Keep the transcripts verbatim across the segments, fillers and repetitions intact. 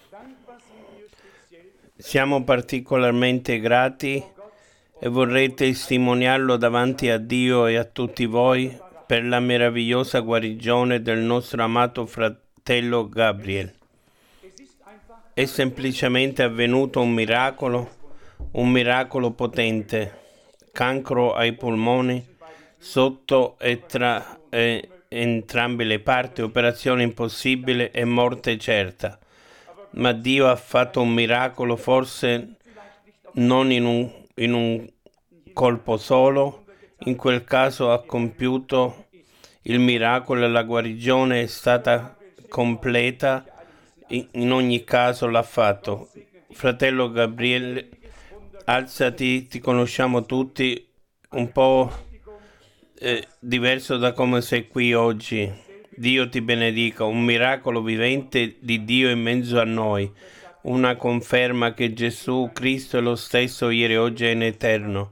Siamo particolarmente grati e vorrei testimoniarlo davanti a Dio e a tutti voi per la meravigliosa guarigione del nostro amato fratello Gabriel. È semplicemente avvenuto un miracolo, un miracolo potente. Cancro ai polmoni, sotto e tra e entrambe le parti, operazione impossibile e morte certa. Ma Dio ha fatto un miracolo, forse non in un, in un colpo solo. In quel caso ha compiuto il miracolo e la guarigione è stata completa. In, in ogni caso l'ha fatto. Fratello Gabriele, alzati, ti conosciamo tutti, un po' eh, diverso da come sei qui oggi. Dio ti benedica, un miracolo vivente di Dio in mezzo a noi, una conferma che Gesù Cristo è lo stesso ieri, oggi e in eterno.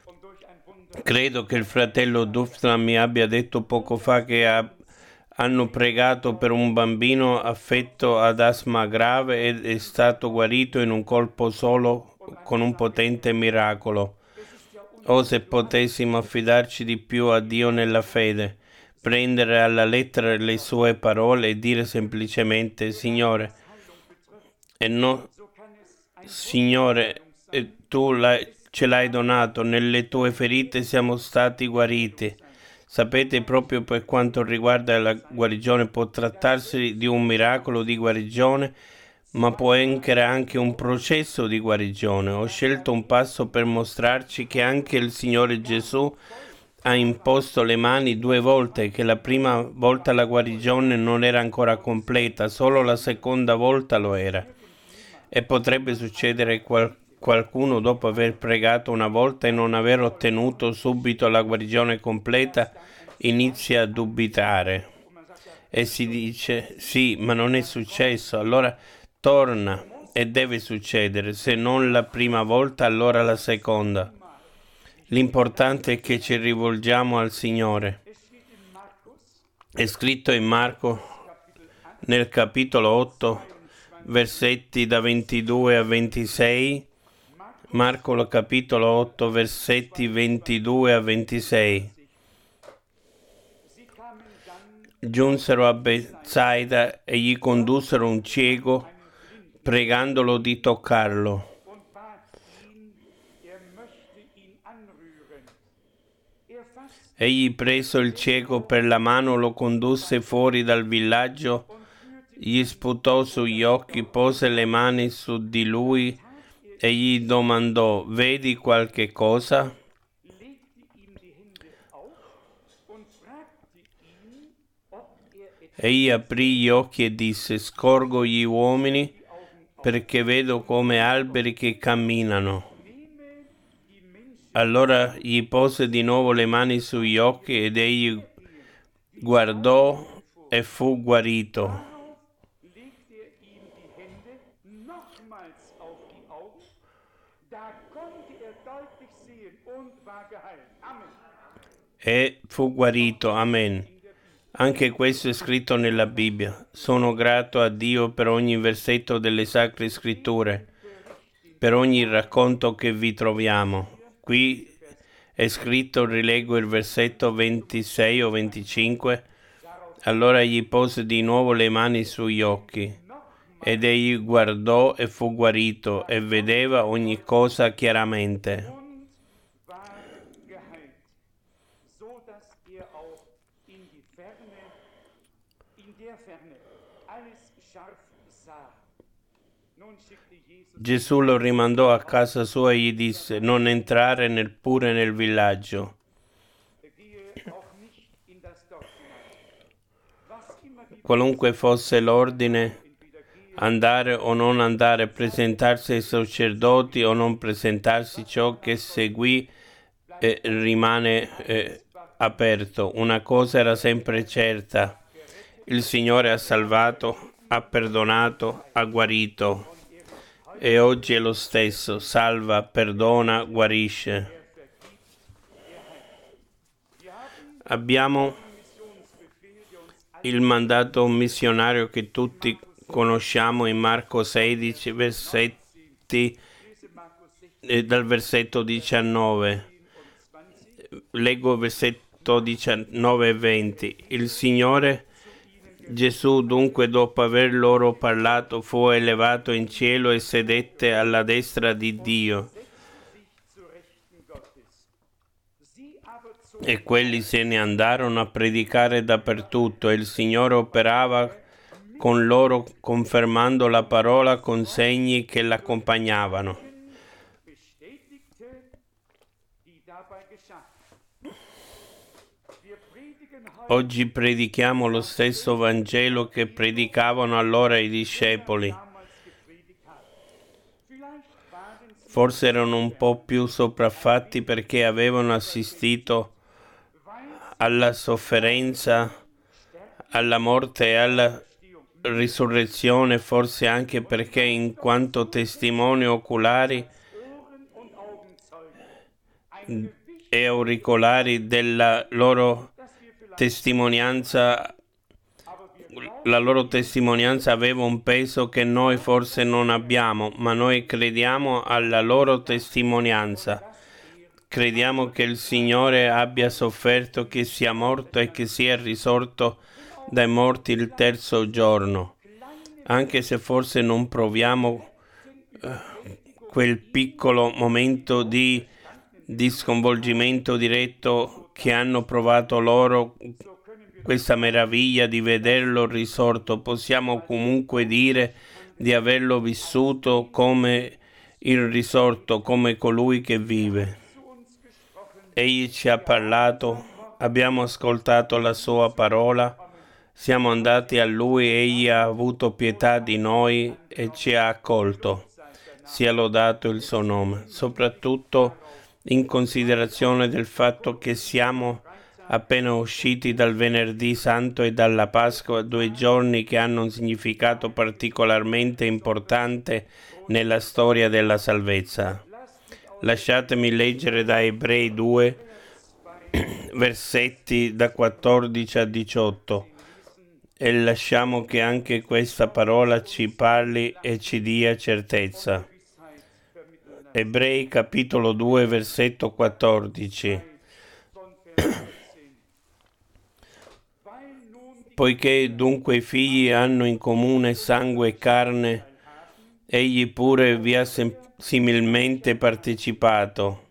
Credo che il fratello Dufna mi abbia detto poco fa che ha, hanno pregato per un bambino affetto ad asma grave ed è stato guarito in un colpo solo con un potente miracolo. Oh, se potessimo affidarci di più a Dio nella fede, prendere alla lettera le sue parole e dire semplicemente: Signore, e no, Signore, e tu l'hai, ce l'hai donato, nelle tue ferite siamo stati guariti. Sapete, proprio per quanto riguarda la guarigione, può trattarsi di un miracolo di guarigione, ma può essere anche un processo di guarigione. Ho scelto un passo per mostrarci che anche il Signore Gesù ha imposto le mani due volte, che la prima volta la guarigione non era ancora completa, solo la seconda volta lo era. E potrebbe succedere qual- qualcuno dopo aver pregato una volta e non aver ottenuto subito la guarigione completa, inizia a dubitare e si dice: sì, ma non è successo, allora torna e deve succedere, se non la prima volta, allora la seconda. L'importante è che ci rivolgiamo al Signore. È scritto in Marco, nel capitolo otto, versetti da ventidue a ventisei. Marco capitolo otto, versetti ventidue a ventisei. Giunsero a Betsaida e gli condussero un cieco, pregandolo di toccarlo. Egli, preso il cieco per la mano, lo condusse fuori dal villaggio, gli sputò sugli occhi, pose le mani su di lui e gli domandò: vedi qualche cosa? Egli aprì gli occhi e disse: scorgo gli uomini, perché vedo come alberi che camminano. Allora gli pose di nuovo le mani sugli occhi ed egli guardò e fu guarito. E fu guarito. Amen. Anche questo è scritto nella Bibbia. Sono grato a Dio per ogni versetto delle Sacre Scritture, per ogni racconto che vi troviamo. Qui è scritto, rilego il versetto ventisei o venticinque. Allora gli pose di nuovo le mani sugli occhi, ed egli guardò e fu guarito, e vedeva ogni cosa chiaramente. Gesù lo rimandò a casa sua e gli disse: non entrare neppure nel villaggio. Qualunque fosse l'ordine, andare o non andare, presentarsi ai sacerdoti o non presentarsi, ciò che seguì eh, rimane eh, aperto. Una cosa era sempre certa: il Signore ha salvato, ha perdonato, ha guarito. E oggi è lo stesso: salva, perdona, guarisce. Abbiamo il mandato missionario che tutti conosciamo in Marco sedici, versetti, eh, dal versetto diciannove. Leggo versetto diciannove e venti. Il Signore Gesù dunque, dopo aver loro parlato, fu elevato in cielo e sedette alla destra di Dio. E quelli se ne andarono a predicare dappertutto, e il Signore operava con loro, confermando la parola con segni che l'accompagnavano. Oggi predichiamo lo stesso Vangelo che predicavano allora i discepoli. Forse erano un po' più sopraffatti perché avevano assistito alla sofferenza, alla morte e alla risurrezione, forse anche perché in quanto testimoni oculari e auricolari della loro testimonianza, la loro testimonianza aveva un peso che noi forse non abbiamo, ma noi crediamo alla loro testimonianza. Crediamo che il Signore abbia sofferto, che sia morto e che sia risorto dai morti il terzo giorno, anche se forse non proviamo uh, quel piccolo momento di, di sconvolgimento diretto che hanno provato loro, questa meraviglia di vederlo risorto. Possiamo comunque dire di averlo vissuto come il risorto, come colui che vive. Egli ci ha parlato, abbiamo ascoltato la sua parola, siamo andati a Lui, Egli ha avuto pietà di noi e ci ha accolto. Sia lodato il suo nome, soprattutto in considerazione del fatto che siamo appena usciti dal Venerdì Santo e dalla Pasqua, due giorni che hanno un significato particolarmente importante nella storia della salvezza. Lasciatemi leggere da Ebrei due, versetti da quattordici a diciotto, e lasciamo che anche questa parola ci parli e ci dia certezza. Ebrei capitolo due, versetto quattordici. Poiché dunque i figli hanno in comune sangue e carne, egli pure vi ha sem- similmente partecipato,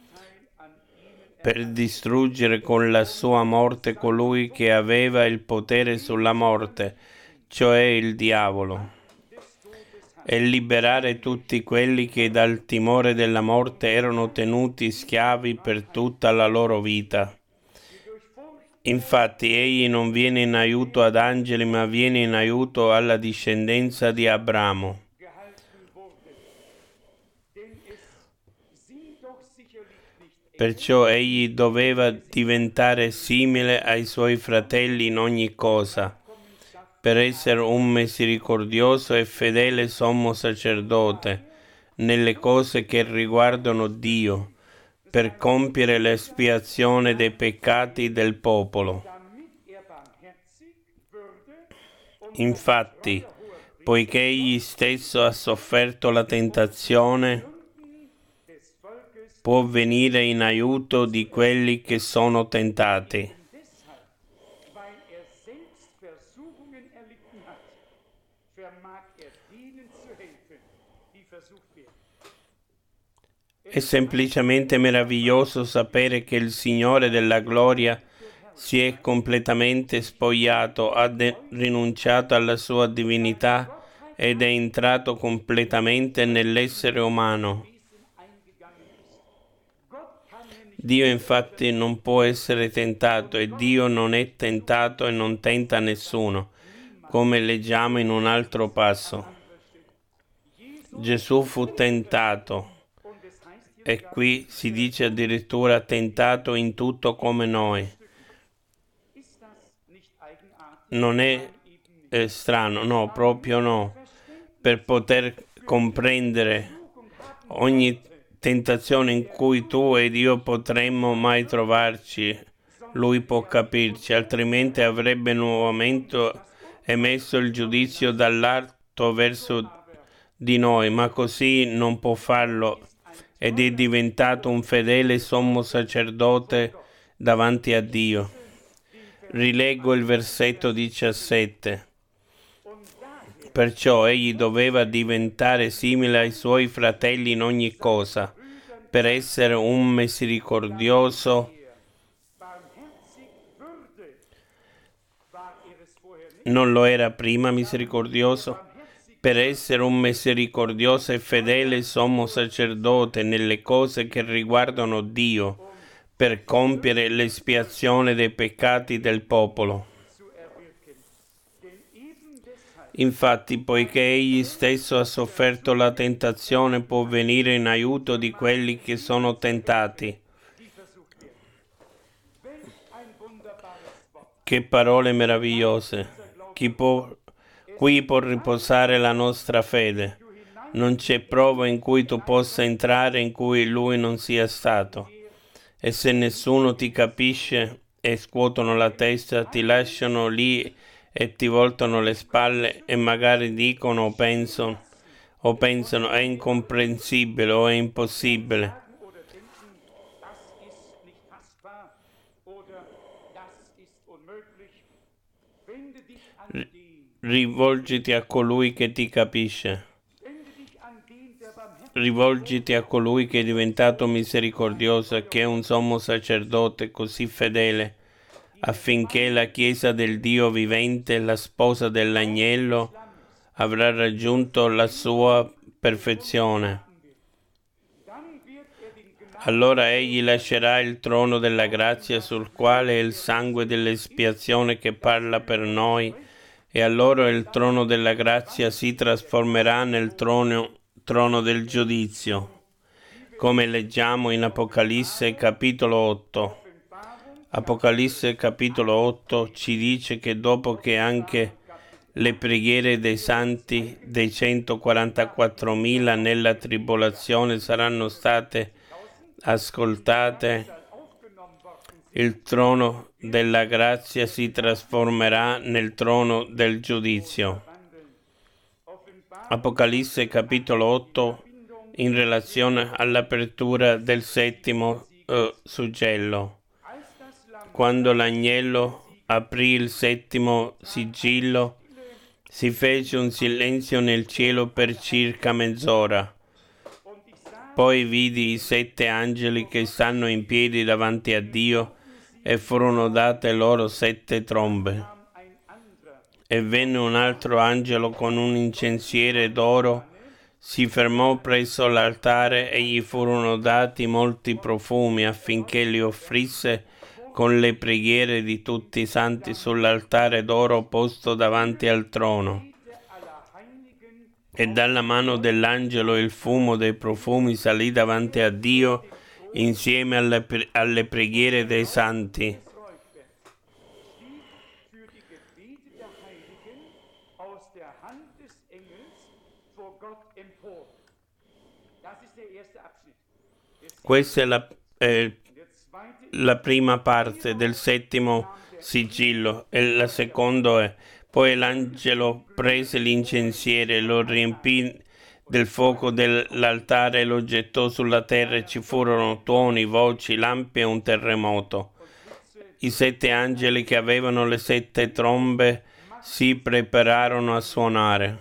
per distruggere con la sua morte colui che aveva il potere sulla morte, cioè il diavolo, e liberare tutti quelli che dal timore della morte erano tenuti schiavi per tutta la loro vita. Infatti egli non viene in aiuto ad angeli, ma viene in aiuto alla discendenza di Abramo. Perciò egli doveva diventare simile ai suoi fratelli in ogni cosa, per essere un misericordioso e fedele sommo sacerdote nelle cose che riguardano Dio, per compiere l'espiazione dei peccati del popolo. Infatti, poiché egli stesso ha sofferto la tentazione, può venire in aiuto di quelli che sono tentati. È semplicemente meraviglioso sapere che il Signore della gloria si è completamente spogliato, ha de- rinunciato alla sua divinità ed è entrato completamente nell'essere umano. Dio infatti non può essere tentato e Dio non è tentato e non tenta nessuno, come leggiamo in un altro passo. Gesù fu tentato e qui si dice addirittura tentato in tutto come noi. Non è eh, strano, no, proprio no. Per poter comprendere ogni tentazione in cui tu ed io potremmo mai trovarci, Lui può capirci, altrimenti avrebbe nuovamente emesso il giudizio dall'alto fatto verso di noi, ma così non può farlo ed è diventato un fedele sommo sacerdote davanti a Dio. Rileggo il versetto diciassette. Perciò egli doveva diventare simile ai suoi fratelli in ogni cosa, per essere un misericordioso. Non lo era prima misericordioso? Per essere un misericordioso e fedele sommo sacerdote nelle cose che riguardano Dio, per compiere l'espiazione dei peccati del popolo. Infatti, poiché egli stesso ha sofferto la tentazione, può venire in aiuto di quelli che sono tentati. Che parole meravigliose! Chi può, qui può riposare la nostra fede. Non c'è prova in cui tu possa entrare in cui lui non sia stato. E se nessuno ti capisce e scuotono la testa, ti lasciano lì e ti voltano le spalle e magari dicono o pensano, o pensano è incomprensibile o è impossibile. Rivolgiti a colui che ti capisce. Rivolgiti a colui che è diventato misericordioso e che è un sommo sacerdote così fedele, affinché la Chiesa del Dio vivente, la sposa dell'agnello, avrà raggiunto la sua perfezione. Allora egli lascerà il trono della grazia sul quale è il sangue dell'espiazione che parla per noi, e allora il trono della grazia si trasformerà nel trono, trono del giudizio, come leggiamo in Apocalisse capitolo otto. Apocalisse capitolo otto ci dice che dopo che anche le preghiere dei santi, dei centoquarantaquattromila nella tribolazione, saranno state ascoltate, il trono della grazia si trasformerà nel trono del giudizio. Apocalisse capitolo otto in relazione all'apertura del settimo eh, suggello. Quando l'agnello aprì il settimo sigillo, si fece un silenzio nel cielo per circa mezz'ora. Poi vidi i sette angeli che stanno in piedi davanti a Dio e furono date loro sette trombe. E venne un altro angelo con un incensiere d'oro, si fermò presso l'altare e gli furono dati molti profumi affinché li offrisse con le preghiere di tutti i santi sull'altare d'oro posto davanti al trono. E dalla mano dell'angelo il fumo dei profumi salì davanti a Dio insieme alle, alle preghiere dei santi. Questa è la, eh, la prima parte del settimo sigillo e la seconda è: poi l'angelo prese l'incensiere, lo riempì del fuoco dell'altare e lo gettò sulla terra e ci furono tuoni, voci, lampi e un terremoto. I sette angeli che avevano le sette trombe si prepararono a suonare.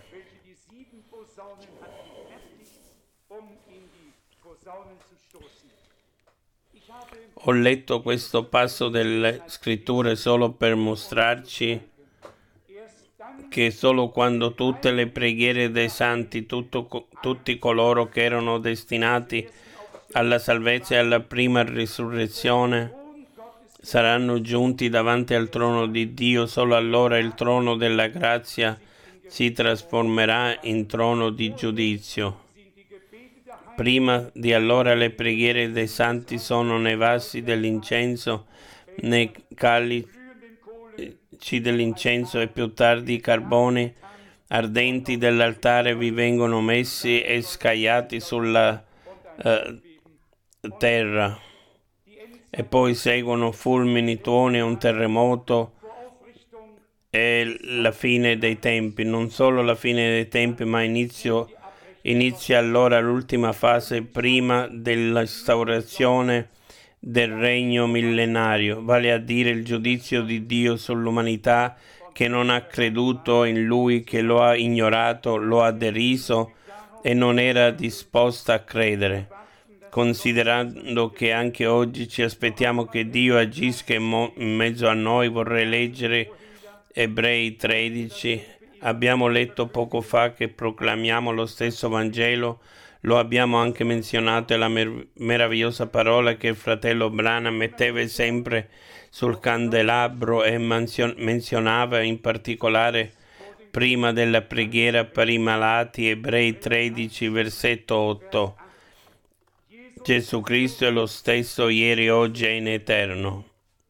Ho letto questo passo delle scritture solo per mostrarci che solo quando tutte le preghiere dei santi, tutto, tutti coloro che erano destinati alla salvezza e alla prima risurrezione, saranno giunti davanti al trono di Dio, solo allora il trono della grazia si trasformerà in trono di giudizio. Prima di allora le preghiere dei santi sono nei vassi dell'incenso, nei calici dell'incenso e più tardi i carboni ardenti dell'altare vi vengono messi e scagliati sulla eh, terra. E poi seguono fulmini, tuoni e un terremoto è la fine dei tempi, non solo la fine dei tempi, ma inizio, inizia allora l'ultima fase prima dell'instaurazione del regno millenario, vale a dire il giudizio di Dio sull'umanità che non ha creduto in Lui, che lo ha ignorato, lo ha deriso e non era disposta a credere. Considerando che anche oggi ci aspettiamo che Dio agisca in, mo- in mezzo a noi, vorrei leggere Ebrei tredici. Abbiamo letto poco fa che proclamiamo lo stesso Vangelo, lo abbiamo anche menzionato, è la mer- meravigliosa parola che il fratello Branham metteva sempre sul candelabro e manzio- menzionava in particolare prima della preghiera per i malati, Ebrei tredici, versetto otto. Gesù Cristo è lo stesso ieri, oggi e in eterno.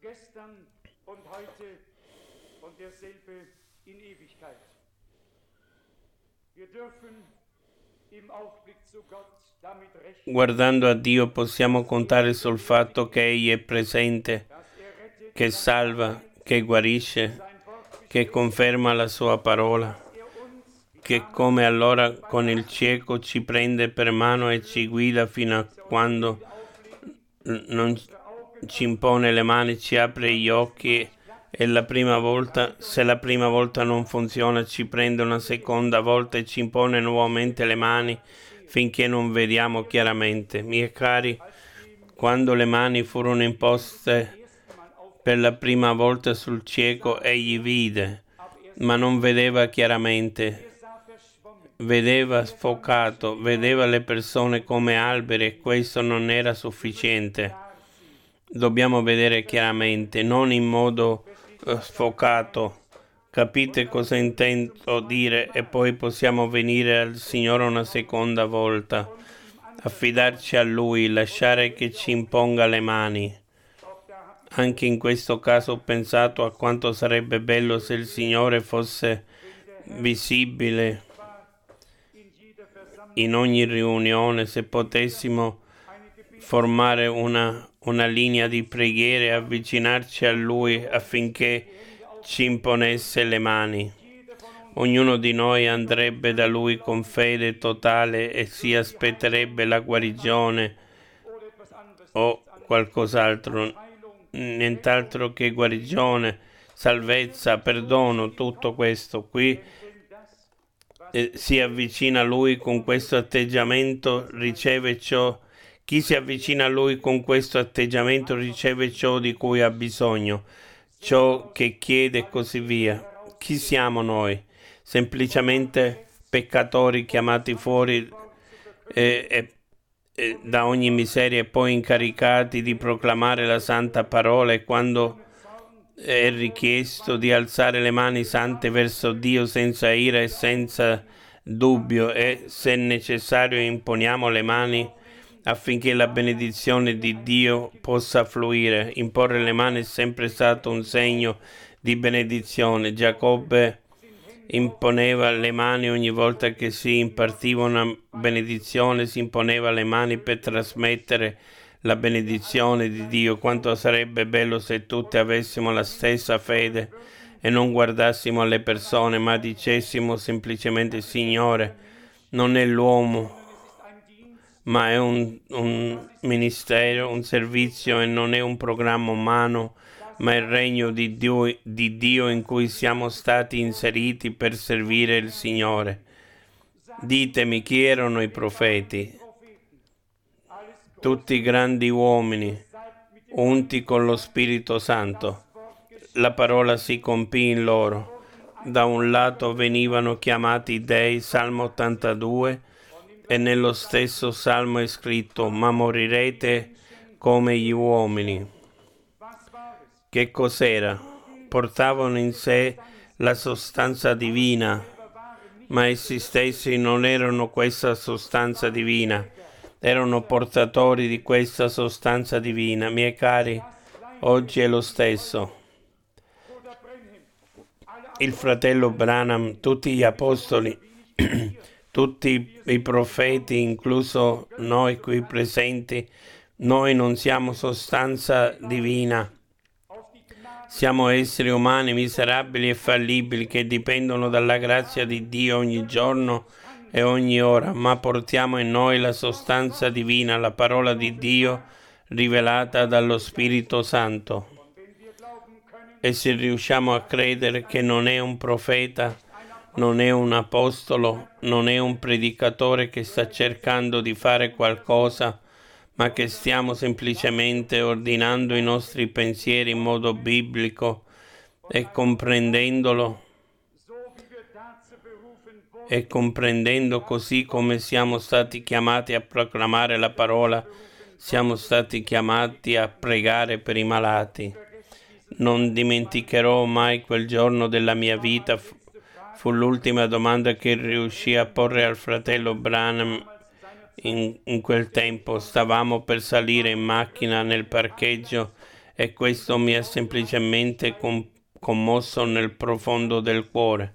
Guardando a Dio possiamo contare sul fatto che Egli è presente, che salva, che guarisce, che conferma la sua parola, che come allora con il cieco ci prende per mano e ci guida fino a quando non ci impone le mani, ci apre gli occhi e la prima volta, se la prima volta non funziona, ci prende una seconda volta e ci impone nuovamente le mani finché non vediamo chiaramente. Miei cari, quando le mani furono imposte per la prima volta sul cieco, egli vide, ma non vedeva chiaramente. Vedeva sfocato, vedeva le persone come alberi e questo non era sufficiente. Dobbiamo vedere chiaramente, non in modo uh, sfocato. Capite cosa intendo dire? E poi possiamo venire al Signore una seconda volta, affidarci a Lui, lasciare che ci imponga le mani. Anche in questo caso ho pensato a quanto sarebbe bello se il Signore fosse visibile in ogni riunione, se potessimo formare una, una linea di preghiera e avvicinarci a Lui affinché ci imponesse le mani. Ognuno di noi andrebbe da Lui con fede totale e si aspetterebbe la guarigione o qualcos'altro, nient'altro che guarigione, salvezza, perdono, tutto questo. Qui eh, si avvicina a Lui con questo atteggiamento, riceve ciò. Chi si avvicina a Lui con questo atteggiamento riceve ciò di cui ha bisogno, ciò che chiede e così via. Chi siamo noi? Semplicemente peccatori chiamati fuori eh, eh, eh, da ogni miseria e poi incaricati di proclamare la santa parola, e quando è richiesto di alzare le mani sante verso Dio senza ira e senza dubbio, e se necessario imponiamo le mani affinché la benedizione di Dio possa fluire. Imporre le mani è sempre stato un segno di benedizione. Giacobbe imponeva le mani ogni volta che si impartiva una benedizione, si imponeva le mani per trasmettere la benedizione di Dio. Quanto sarebbe bello se tutti avessimo la stessa fede e non guardassimo alle persone, ma dicessimo semplicemente: Signore, non è l'uomo, ma è un, un ministero, un servizio, e non è un programma umano, ma è il regno di Dio, di Dio in cui siamo stati inseriti per servire il Signore. Ditemi chi erano i profeti. Tutti grandi uomini, unti con lo Spirito Santo. La parola si compì in loro. Da un lato venivano chiamati dei, Salmo ottantadue, e nello stesso salmo è scritto: ma morirete come gli uomini. Che cos'era? Portavano in sé la sostanza divina, ma essi stessi non erano questa sostanza divina, erano portatori di questa sostanza divina. Miei cari, oggi è lo stesso. Il fratello Branham, tutti gli apostoli, tutti i profeti, incluso noi qui presenti, noi non siamo sostanza divina, Siamo esseri umani miserabili e fallibili che dipendono dalla grazia di Dio ogni giorno e ogni ora, ma portiamo in noi la sostanza divina, la parola di Dio rivelata dallo Spirito Santo. E se riusciamo a credere che non è un profeta, non è un apostolo, non è un predicatore che sta cercando di fare qualcosa, ma che stiamo semplicemente ordinando i nostri pensieri in modo biblico e comprendendolo e comprendendo così come siamo stati chiamati a proclamare la parola, siamo stati chiamati a pregare per i malati. Non dimenticherò mai quel giorno della mia vita, fu l'ultima domanda che riuscì a porre al fratello Branham. In, in quel tempo stavamo per salire in macchina nel parcheggio e questo mi ha semplicemente com- commosso nel profondo del cuore.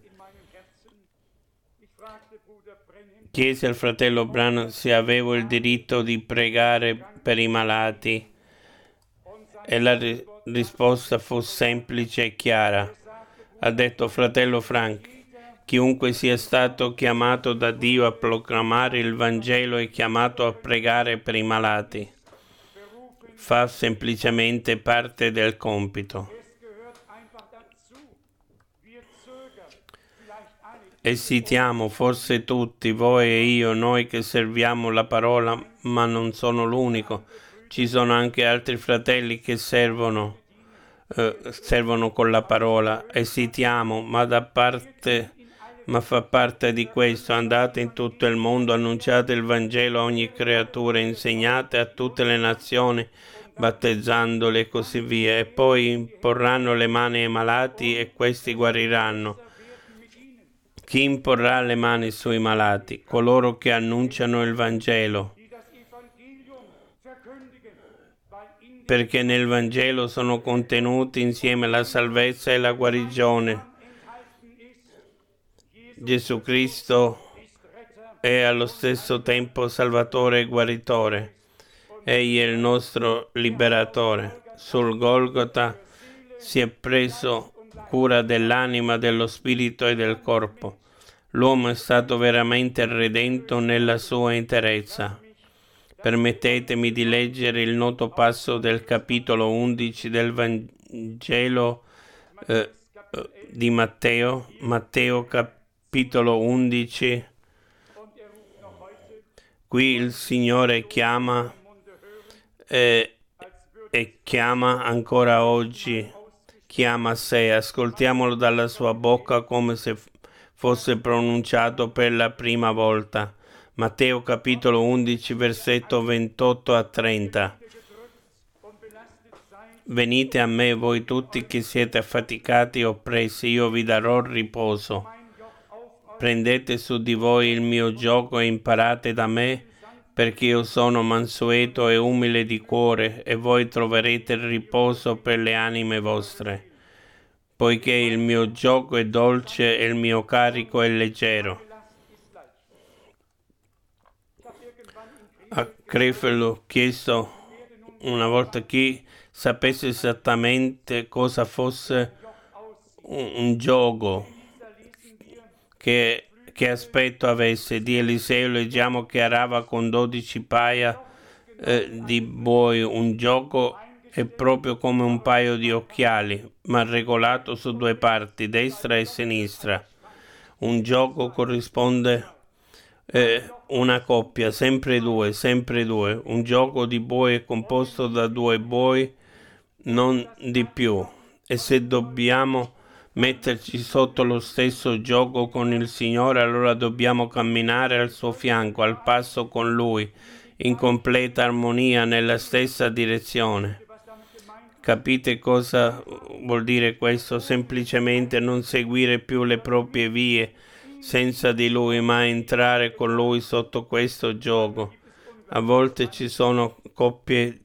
Chiesi al fratello Branham se avevo il diritto di pregare per i malati e la ri- risposta fu semplice e chiara. Ha detto: fratello Frank, chiunque sia stato chiamato da Dio a proclamare il Vangelo è chiamato a pregare per i malati. Fa semplicemente parte del compito. Esitiamo, forse tutti, voi e io, noi che serviamo la parola, ma non sono l'unico. Ci sono anche altri fratelli che servono, eh, servono con la parola. Esitiamo, ma da parte... Ma fa parte di questo: andate in tutto il mondo, annunciate il Vangelo a ogni creatura, insegnate a tutte le nazioni, battezzandole e così via, e poi imporranno le mani ai malati e questi guariranno. Chi imporrà le mani sui malati? Coloro che annunciano il Vangelo. Perché nel Vangelo sono contenuti insieme la salvezza e la guarigione. Gesù Cristo è allo stesso tempo Salvatore e Guaritore. Egli è il nostro Liberatore. Sul Golgota si è preso cura dell'anima, dello spirito e del corpo. L'uomo è stato veramente redento nella sua interezza. Permettetemi di leggere il noto passo del capitolo undici del Vangelo eh, di Matteo, Matteo capitolo Capitolo undici. Qui il Signore chiama eh, e chiama ancora oggi, chiama a sé. Ascoltiamolo dalla sua bocca come se fosse pronunciato per la prima volta. Matteo capitolo undici, versetto ventotto a trenta. Venite a me voi tutti che siete affaticati e oppressi, io vi darò riposo. Prendete su di voi il mio giogo e imparate da me, perché io sono mansueto e umile di cuore, e voi troverete il riposo per le anime vostre, poiché il mio giogo è dolce e il mio carico è leggero. A Krefeld ho chiesto una volta chi sapesse esattamente cosa fosse un, un giogo. Che, che aspetto avesse. Di Eliseo leggiamo che arava con dodici paia eh, di buoi. Un gioco è proprio come un paio di occhiali, ma regolato su due parti, destra e sinistra. Un gioco corrisponde eh, una coppia, sempre due, sempre due. Un gioco di buoi è composto da due buoi, non di più. E se dobbiamo metterci sotto lo stesso gioco con il Signore, allora dobbiamo camminare al suo fianco, al passo con Lui, in completa armonia, nella stessa direzione. Capite cosa vuol dire questo? Semplicemente non seguire più le proprie vie senza di Lui, ma entrare con Lui sotto questo gioco. A volte ci sono coppie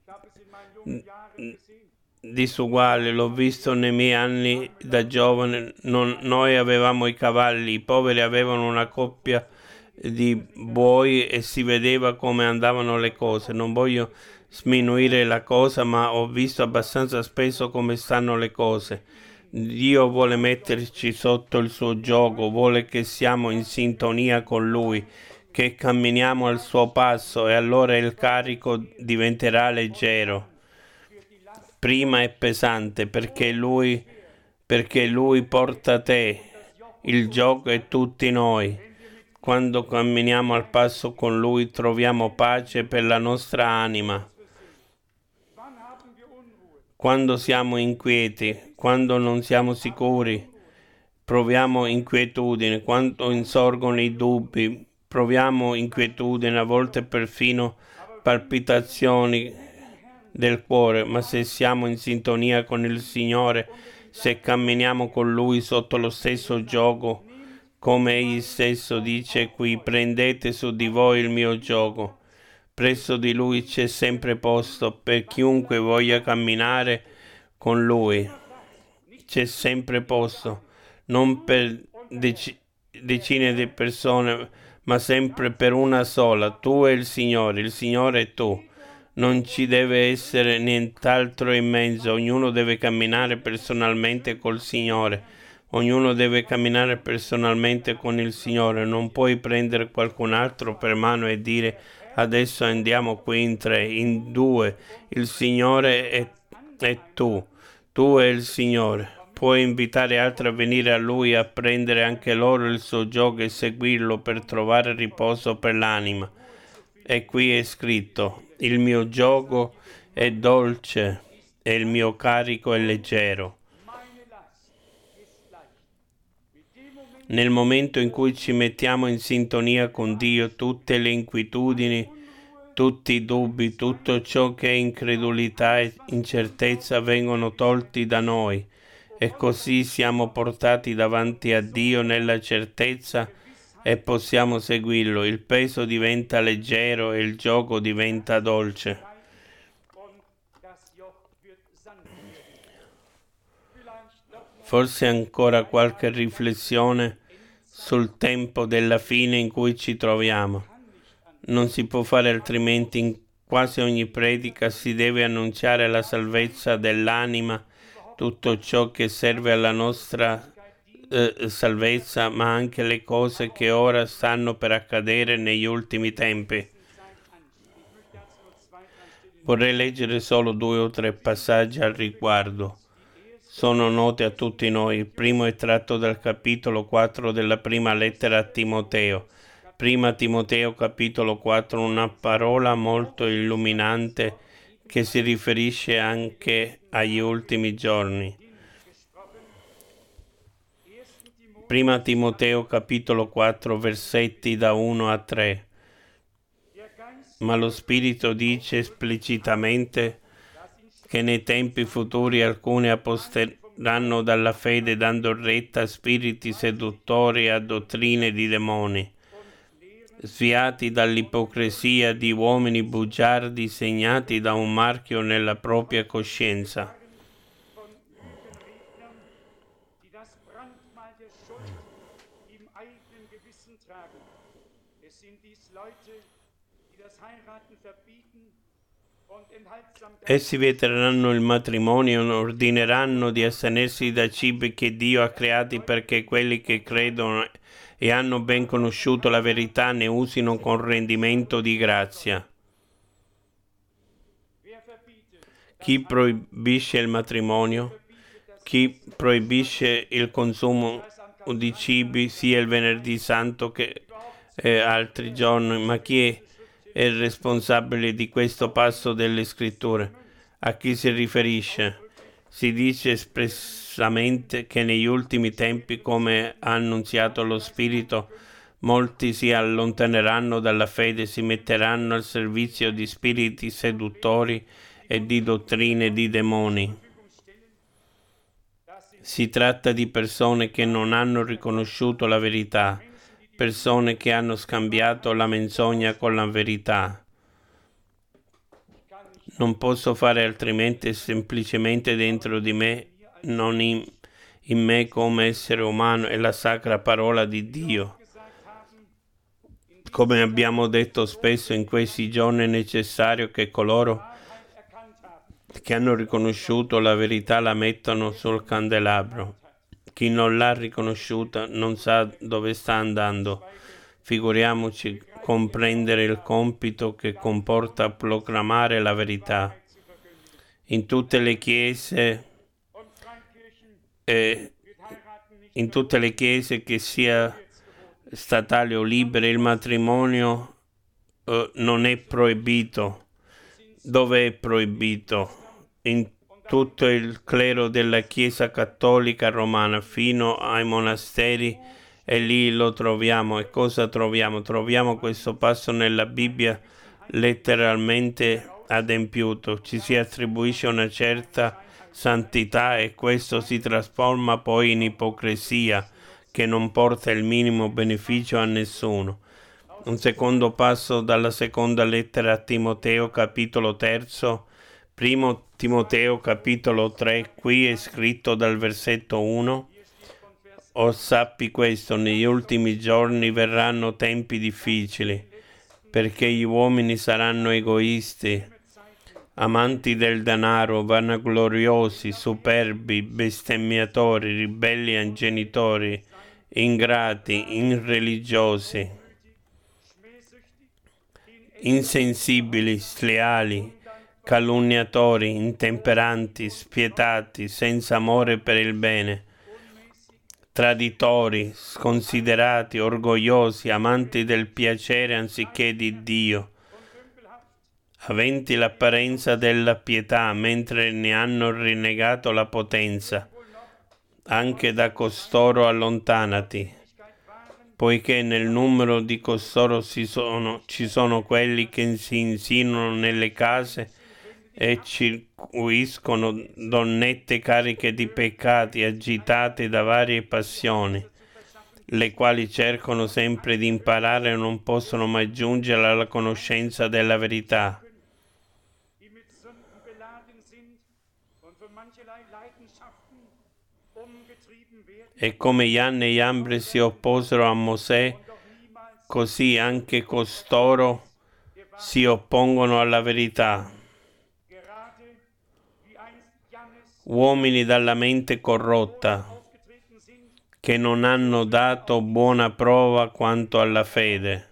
disuguali, l'ho visto nei miei anni da giovane. Non, noi avevamo i cavalli, i poveri avevano una coppia di buoi e si vedeva come andavano le cose. Non voglio sminuire la cosa, ma ho visto abbastanza spesso come stanno le cose. Dio vuole metterci sotto il suo gioco, vuole che siamo in sintonia con Lui, che camminiamo al suo passo, e allora il carico diventerà leggero. Prima è pesante perché Lui, perché Lui porta te, il gioco e tutti noi. Quando camminiamo al passo con Lui troviamo pace per la nostra anima. Quando siamo inquieti, quando non siamo sicuri, proviamo inquietudine. Quando insorgono i dubbi, proviamo inquietudine, a volte perfino palpitazioni del cuore. Ma se siamo in sintonia con il Signore, se camminiamo con Lui sotto lo stesso gioco, come Egli stesso dice qui, prendete su di voi il mio gioco. Presso di Lui c'è sempre posto per chiunque voglia camminare con Lui. C'è sempre posto, non per dec- decine di persone, ma sempre per una sola. Tu e il Signore, il Signore è tu. Non ci deve essere nient'altro in mezzo. Ognuno deve camminare personalmente col Signore. Ognuno deve camminare personalmente con il Signore. Non puoi prendere qualcun altro per mano e dire adesso andiamo qui in tre, in due. Il Signore è, è tu. Tu e il Signore. Puoi invitare altri a venire a Lui, a prendere anche loro il suo gioco e seguirlo per trovare riposo per l'anima. E qui è scritto: il mio gioco è dolce e il mio carico è leggero. Nel momento in cui ci mettiamo in sintonia con Dio, tutte le inquietudini, tutti i dubbi, tutto ciò che è incredulità e incertezza vengono tolti da noi, e così siamo portati davanti a Dio nella certezza e possiamo seguirlo. Il peso diventa leggero e il gioco diventa dolce. Forse ancora qualche riflessione sul tempo della fine in cui ci troviamo. Non si può fare altrimenti. In quasi ogni predica si deve annunciare la salvezza dell'anima, tutto ciò che serve alla nostra eh, salvezza, ma anche le cose che ora stanno per accadere negli ultimi tempi. Vorrei leggere solo due o tre passaggi al riguardo. Sono note a tutti noi. Il primo è tratto dal capitolo quattro della prima lettera a Timoteo. Prima Timoteo capitolo quattro, una parola molto illuminante che si riferisce anche agli ultimi giorni. Prima Timoteo capitolo quattro, versetti da uno a tre. Ma lo Spirito dice esplicitamente che nei tempi futuri alcuni aposteranno dalla fede, dando retta a spiriti seduttori e a dottrine di demoni, sviati dall'ipocrisia di uomini bugiardi, segnati da un marchio nella propria coscienza. Essi vieteranno il matrimonio e ordineranno di astenersi da cibi che Dio ha creati, perché quelli che credono e hanno ben conosciuto la verità ne usino con rendimento di grazia. Chi proibisce il matrimonio, chi proibisce il consumo di cibi sia il venerdì santo che eh, altri giorni, ma chi è è il responsabile di questo passo delle scritture? A chi si riferisce? Si dice espressamente che negli ultimi tempi, come ha annunziato lo Spirito, molti si allontaneranno dalla fede, si metteranno al servizio di spiriti seduttori e di dottrine di demoni. Si tratta di persone che non hanno riconosciuto la verità, persone che hanno scambiato la menzogna con la verità. Non posso fare altrimenti, semplicemente dentro di me, non in, in me come essere umano, è la sacra parola di Dio. Come abbiamo detto spesso in questi giorni, è necessario che coloro che hanno riconosciuto la verità la mettono sul candelabro. Chi non l'ha riconosciuta non sa dove sta andando. Figuriamoci comprendere il compito che comporta proclamare la verità. In tutte le chiese, eh, in tutte le chiese, che sia statali o libere, il matrimonio eh, non è proibito. Dove è proibito? In tutto il clero della Chiesa Cattolica Romana, fino ai monasteri, e lì lo troviamo. E cosa troviamo? Troviamo questo passo nella Bibbia letteralmente adempiuto. Ci si attribuisce una certa santità e questo si trasforma poi in ipocrisia che non porta il minimo beneficio a nessuno. Un secondo passo dalla seconda lettera a Timoteo, capitolo terzo, primo Timoteo, capitolo tre, qui è scritto dal versetto uno: O sappi questo, negli ultimi giorni verranno tempi difficili, perché gli uomini saranno egoisti, amanti del denaro, vanagloriosi, superbi, bestemmiatori, ribelli ai genitori, ingrati, irreligiosi, insensibili, sleali, calunniatori, intemperanti, spietati, senza amore per il bene, traditori, sconsiderati, orgogliosi, amanti del piacere anziché di Dio, aventi l'apparenza della pietà, mentre ne hanno rinnegato la potenza. Anche da costoro allontanati, poiché nel numero di costoro ci sono, ci sono quelli che si insinuano nelle case e circuiscono donnette cariche di peccati, agitate da varie passioni, le quali cercano sempre di imparare e non possono mai giungere alla conoscenza della verità. E come Janne e Jambre si opposero a Mosè, così anche costoro si oppongono alla verità. Uomini dalla mente corrotta, che non hanno dato buona prova quanto alla fede.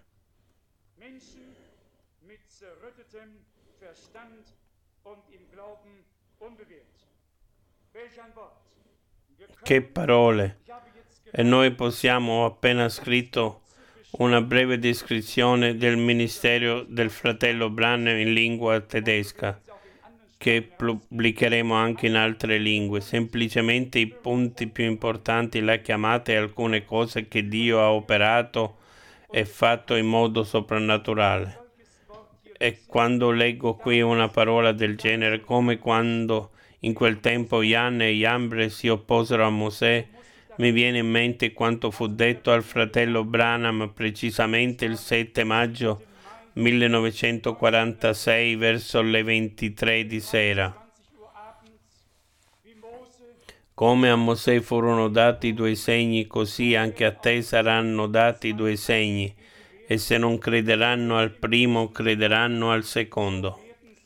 Che parole! E noi possiamo, ho appena scritto una breve descrizione del ministero del fratello Branham in lingua tedesca, che pubblicheremo anche in altre lingue. Semplicemente i punti più importanti, la chiamata e alcune cose che Dio ha operato e fatto in modo soprannaturale. E quando leggo qui una parola del genere, come quando in quel tempo Janne e Jambre si opposero a Mosè, mi viene in mente quanto fu detto al fratello Branham precisamente il sette maggio millenovecentoquarantasei verso le ventitré di sera. Come a Mosè furono dati due segni, così anche a te saranno dati due segni, e se non crederanno al primo, crederanno al secondo.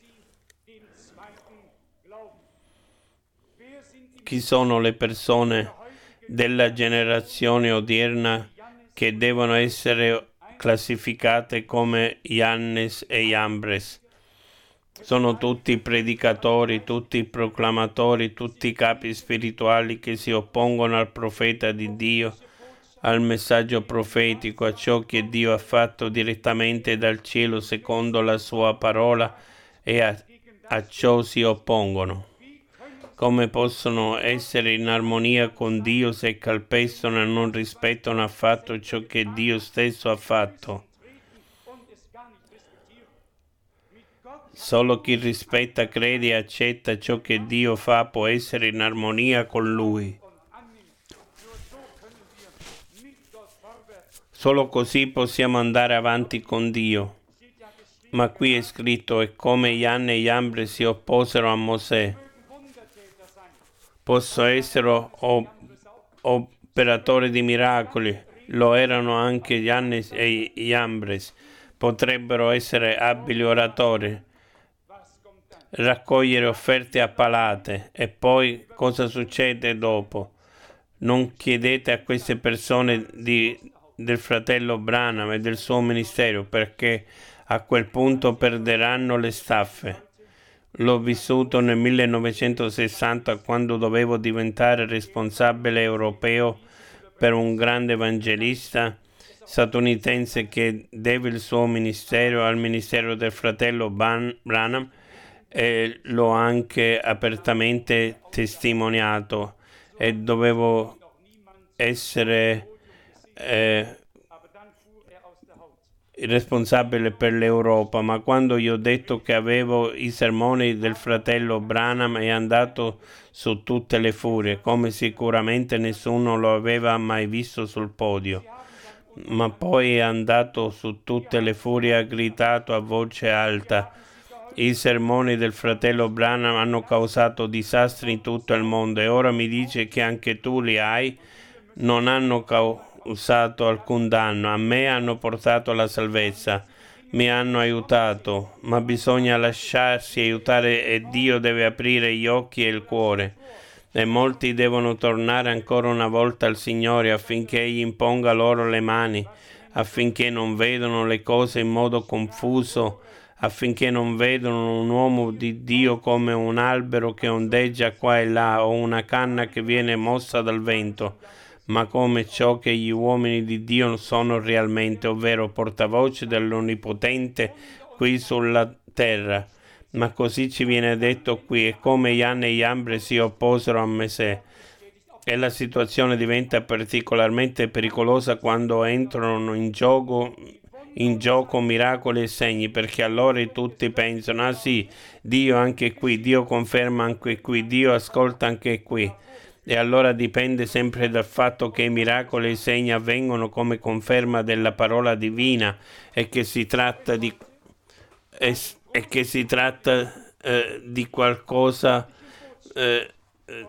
Chi sono le persone della generazione odierna che devono essere classificate come Jannes e Jambres? Sono tutti predicatori, tutti proclamatori, tutti capi spirituali che si oppongono al profeta di Dio, al messaggio profetico, a ciò che Dio ha fatto direttamente dal cielo secondo la sua parola, e a, a ciò si oppongono. Come possono essere in armonia con Dio se calpestano e non rispettano affatto ciò che Dio stesso ha fatto? Solo chi rispetta, crede e accetta ciò che Dio fa può essere in armonia con Lui. Solo così possiamo andare avanti con Dio. Ma qui è scritto: e come Janne e Jambre si opposero a Mosè. Possono essere o, operatori di miracoli, lo erano anche Janne e Jambres. Potrebbero essere abili oratori, raccogliere offerte a palate. E poi cosa succede dopo? Non chiedete a queste persone di, del fratello Branham e del suo ministero, perché a quel punto perderanno le staffe. L'ho vissuto nel millenovecentosessanta, quando dovevo diventare responsabile europeo per un grande evangelista statunitense che deve il suo ministero al ministero del fratello Ban- Branham, e l'ho anche apertamente testimoniato, e dovevo essere eh, responsabile per l'Europa, ma quando gli ho detto che avevo i sermoni del fratello Branham, è andato su tutte le furie, come sicuramente nessuno lo aveva mai visto sul podio. Ma poi è andato su tutte le furie e ha gridato a voce alta: i sermoni del fratello Branham hanno causato disastri in tutto il mondo, e ora mi dice che anche tu li hai? Non hanno causato alcun danno, a me hanno portato la salvezza, mi hanno aiutato, ma bisogna lasciarsi aiutare e Dio deve aprire gli occhi e il cuore. E molti devono tornare ancora una volta al Signore affinché Egli imponga loro le mani, affinché non vedano le cose in modo confuso, affinché non vedano un uomo di Dio come un albero che ondeggia qua e là o una canna che viene mossa dal vento, ma come ciò che gli uomini di Dio sono realmente, ovvero portavoce dell'Onnipotente qui sulla terra. Ma così ci viene detto qui: e come Jan e Jambre si opposero a Mosè. E la situazione diventa particolarmente pericolosa quando entrano in gioco, in gioco miracoli e segni, perché allora tutti pensano: ah sì, Dio anche qui, Dio conferma anche qui, Dio ascolta anche qui. E allora dipende sempre dal fatto che i miracoli e i segni avvengono come conferma della parola divina, e che si tratta di e, e che si tratta eh, di qualcosa eh, eh,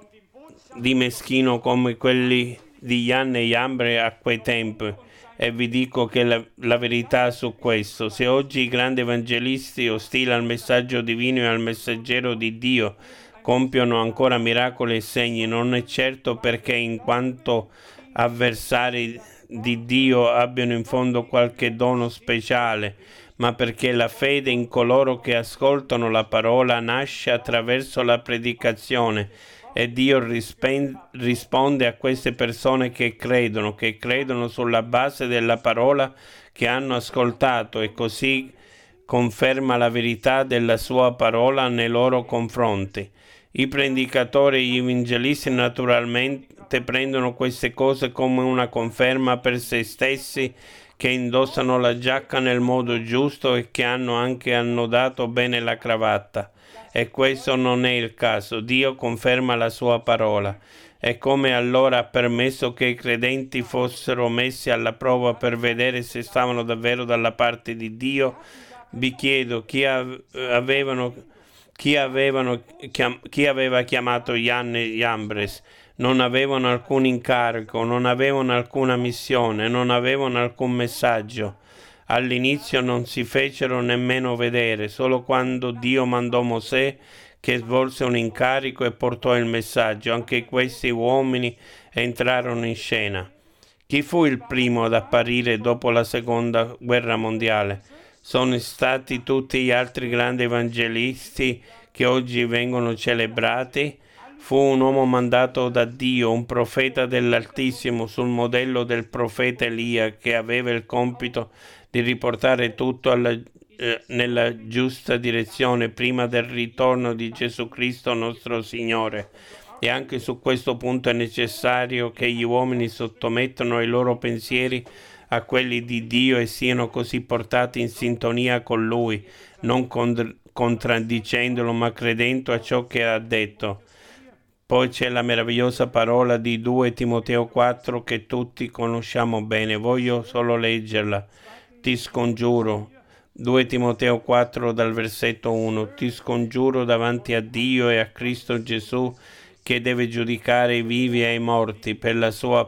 di meschino come quelli di Jan e Jambre a quei tempi. E vi dico che la, la verità su questo: se oggi i grandi evangelisti ostili al messaggio divino e al messaggero di Dio compiono ancora miracoli e segni, non è certo perché in quanto avversari di Dio abbiano in fondo qualche dono speciale, ma perché la fede in coloro che ascoltano la parola nasce attraverso la predicazione, e Dio rispen- risponde a queste persone che credono, che credono sulla base della parola che hanno ascoltato, e così conferma la verità della sua parola nei loro confronti. I predicatori e gli evangelisti naturalmente prendono queste cose come una conferma per se stessi, che indossano la giacca nel modo giusto e che hanno anche annodato bene la cravatta. E questo non è il caso. Dio conferma la sua parola. E come allora ha permesso che i credenti fossero messi alla prova per vedere se stavano davvero dalla parte di Dio, vi chiedo: chi avevano chi, avevano, chiam, chi aveva chiamato Jan e Jambres? Non avevano alcun incarico, non avevano alcuna missione, non avevano alcun messaggio. All'inizio non si fecero nemmeno vedere, solo quando Dio mandò Mosè, che svolse un incarico e portò il messaggio, anche questi uomini entrarono in scena. Chi fu il primo ad apparire dopo la seconda guerra mondiale? Sono stati tutti gli altri grandi evangelisti che oggi vengono celebrati. Fu un uomo mandato da Dio, un profeta dell'Altissimo, sul modello del profeta Elia, che aveva il compito di riportare tutto alla, eh, nella giusta direzione prima del ritorno di Gesù Cristo nostro Signore. E anche su questo punto è necessario che gli uomini sottomettano i loro pensieri a quelli di Dio e siano così portati in sintonia con Lui, non con- contraddicendolo, ma credendo a ciò che ha detto. Poi c'è la meravigliosa parola di due Timoteo quattro che tutti conosciamo bene. Voglio solo leggerla. Ti scongiuro. due Timoteo quattro dal versetto uno. Ti scongiuro davanti a Dio e a Cristo Gesù, che deve giudicare i vivi e i morti per la sua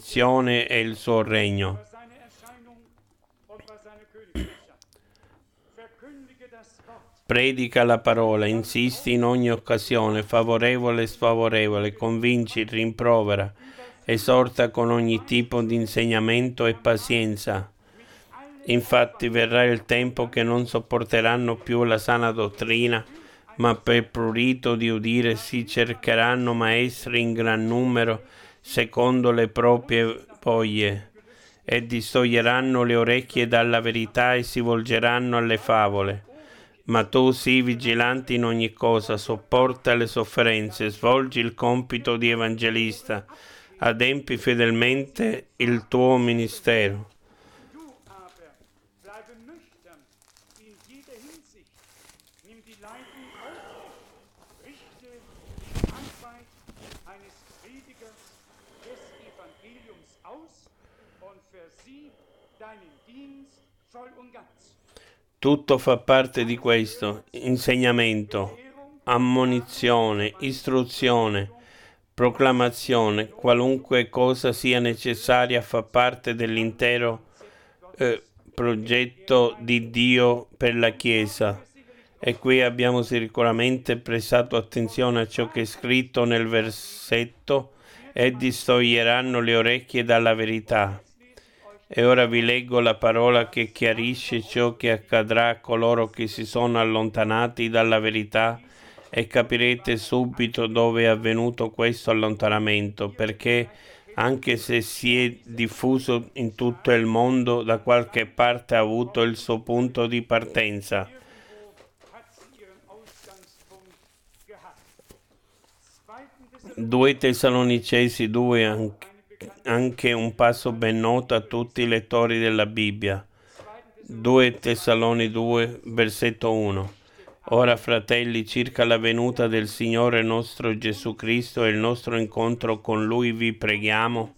apparizione e il suo regno. Predica la parola, insisti in ogni occasione, favorevole e sfavorevole, convinci, rimprovera, esorta con ogni tipo di insegnamento e pazienza. Infatti verrà il tempo che non sopporteranno più la sana dottrina, ma per prurito di udire si cercheranno maestri in gran numero, secondo le proprie voglie, e distoglieranno le orecchie dalla verità e si volgeranno alle favole. Ma tu sii vigilante in ogni cosa, sopporta le sofferenze, svolgi il compito di evangelista, adempi fedelmente il tuo ministero. Tutto fa parte di questo: insegnamento, ammonizione, istruzione, proclamazione, qualunque cosa sia necessaria fa parte dell'intero eh, progetto di Dio per la Chiesa. E qui abbiamo sicuramente prestato attenzione a ciò che è scritto nel versetto: e distoglieranno le orecchie dalla verità. E ora vi leggo la parola che chiarisce ciò che accadrà a coloro che si sono allontanati dalla verità, e capirete subito dove è avvenuto questo allontanamento, perché anche se si è diffuso in tutto il mondo, da qualche parte ha avuto il suo punto di partenza. due Tessalonicesi due, anche anche un passo ben noto a tutti i lettori della Bibbia. due Tessaloni due, versetto uno. Ora, fratelli, circa la venuta del Signore nostro Gesù Cristo e il nostro incontro con Lui vi preghiamo.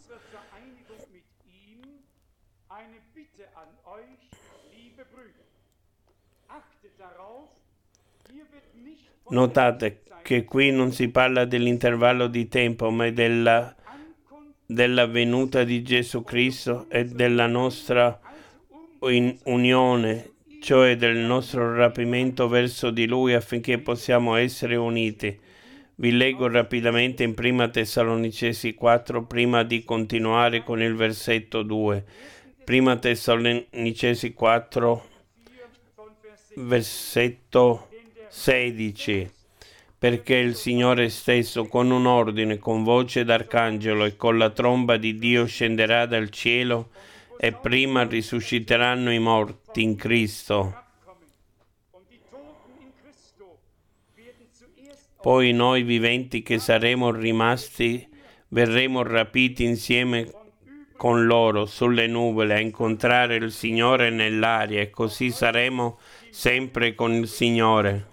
Notate che qui non si parla dell'intervallo di tempo, ma della della venuta di Gesù Cristo e della nostra in unione, cioè del nostro rapimento verso di Lui affinché possiamo essere uniti. Vi leggo rapidamente in prima Tessalonicesi quattro prima di continuare con il versetto due. prima Tessalonicesi quattro, versetto sedici. Perché il Signore stesso, con un ordine, con voce d'arcangelo e con la tromba di Dio scenderà dal cielo, e prima risusciteranno i morti in Cristo. Poi noi viventi che saremo rimasti verremo rapiti insieme con loro sulle nuvole a incontrare il Signore nell'aria, e così saremo sempre con il Signore.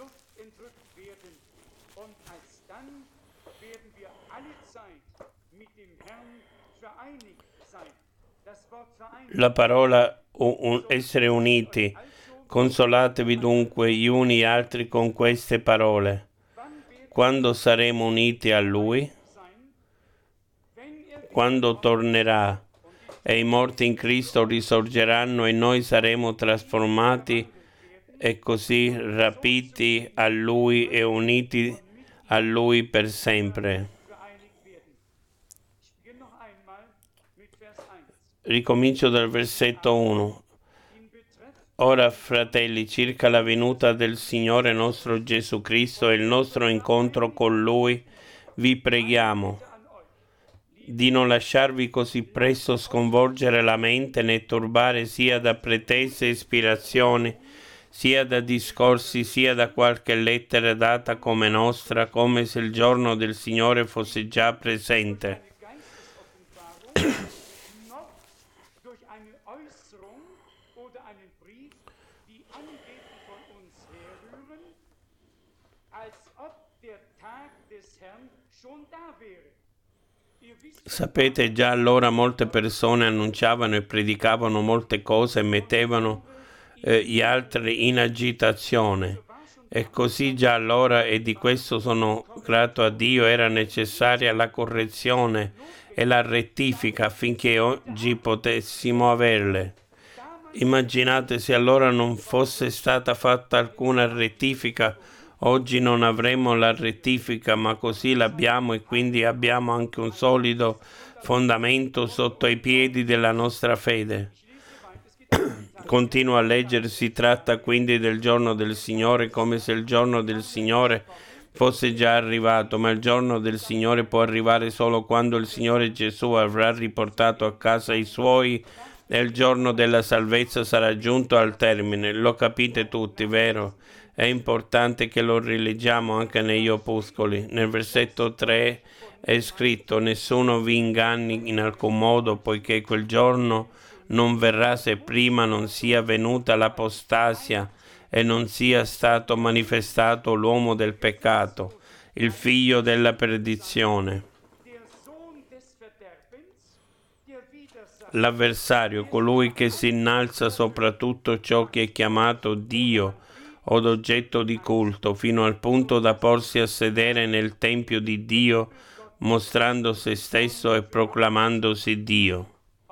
La parola un, essere uniti. Consolatevi dunque gli uni gli altri con queste parole. Quando saremo uniti a Lui? Quando tornerà e i morti in Cristo risorgeranno e noi saremo trasformati e così rapiti a Lui e uniti a Lui per sempre. Ricomincio dal versetto uno. Ora, fratelli, circa la venuta del Signore nostro Gesù Cristo e il nostro incontro con Lui, vi preghiamo di non lasciarvi così presto sconvolgere la mente né turbare sia da pretese ispirazioni, sia da discorsi, sia da qualche lettera data come nostra, come se il giorno del Signore fosse già presente. Sapete, già allora molte persone annunciavano e predicavano molte cose e mettevano eh, gli altri in agitazione. E così già allora, e di questo sono grato a Dio, era necessaria la correzione e la rettifica affinché oggi potessimo averle. Immaginate se allora non fosse stata fatta alcuna rettifica, oggi non avremmo la rettifica, ma così l'abbiamo e quindi abbiamo anche un solido fondamento sotto i piedi della nostra fede. Continuo a leggere, si tratta quindi del giorno del Signore come se il giorno del Signore fosse già arrivato, ma il giorno del Signore può arrivare solo quando il Signore Gesù avrà riportato a casa i Suoi e il giorno della salvezza sarà giunto al termine. Lo capite tutti, vero? È importante che lo rileggiamo anche negli opuscoli. Nel versetto tre è scritto: nessuno vi inganni in alcun modo, poiché quel giorno non verrà se prima non sia venuta l'apostasia e non sia stato manifestato l'uomo del peccato, il figlio della perdizione. L'avversario, colui che si innalza sopra tutto ciò che è chiamato Dio o d'oggetto di culto, fino al punto da porsi a sedere nel tempio di Dio, mostrando se stesso e proclamandosi Dio.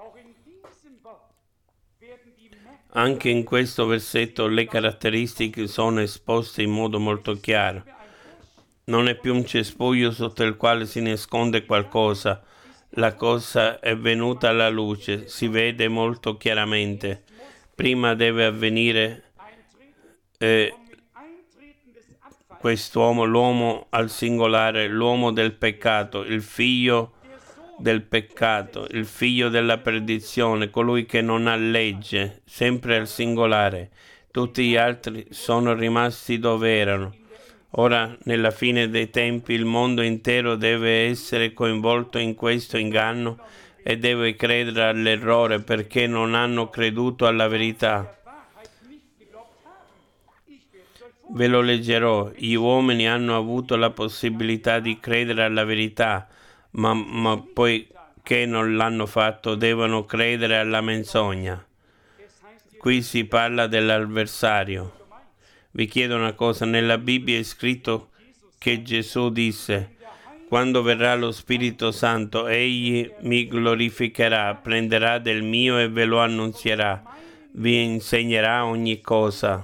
Anche in questo versetto le caratteristiche sono esposte in modo molto chiaro. Non è più un cespuglio sotto il quale si nasconde qualcosa. La cosa è venuta alla luce, si vede molto chiaramente. Prima deve avvenire eh, quest'uomo, l'uomo al singolare, l'uomo del peccato, il figlio del peccato, il figlio della perdizione, colui che non ha legge, sempre al singolare. Tutti gli altri sono rimasti dove erano. Ora, nella fine dei tempi, il mondo intero deve essere coinvolto in questo inganno e deve credere all'errore perché non hanno creduto alla verità. Ve lo leggerò. Gli uomini hanno avuto la possibilità di credere alla verità, ma, ma poiché non l'hanno fatto, devono credere alla menzogna. Qui si parla dell'avversario. Vi chiedo una cosa, nella Bibbia è scritto che Gesù disse: quando verrà lo Spirito Santo, egli mi glorificherà, prenderà del mio e ve lo annunzierà, vi insegnerà ogni cosa.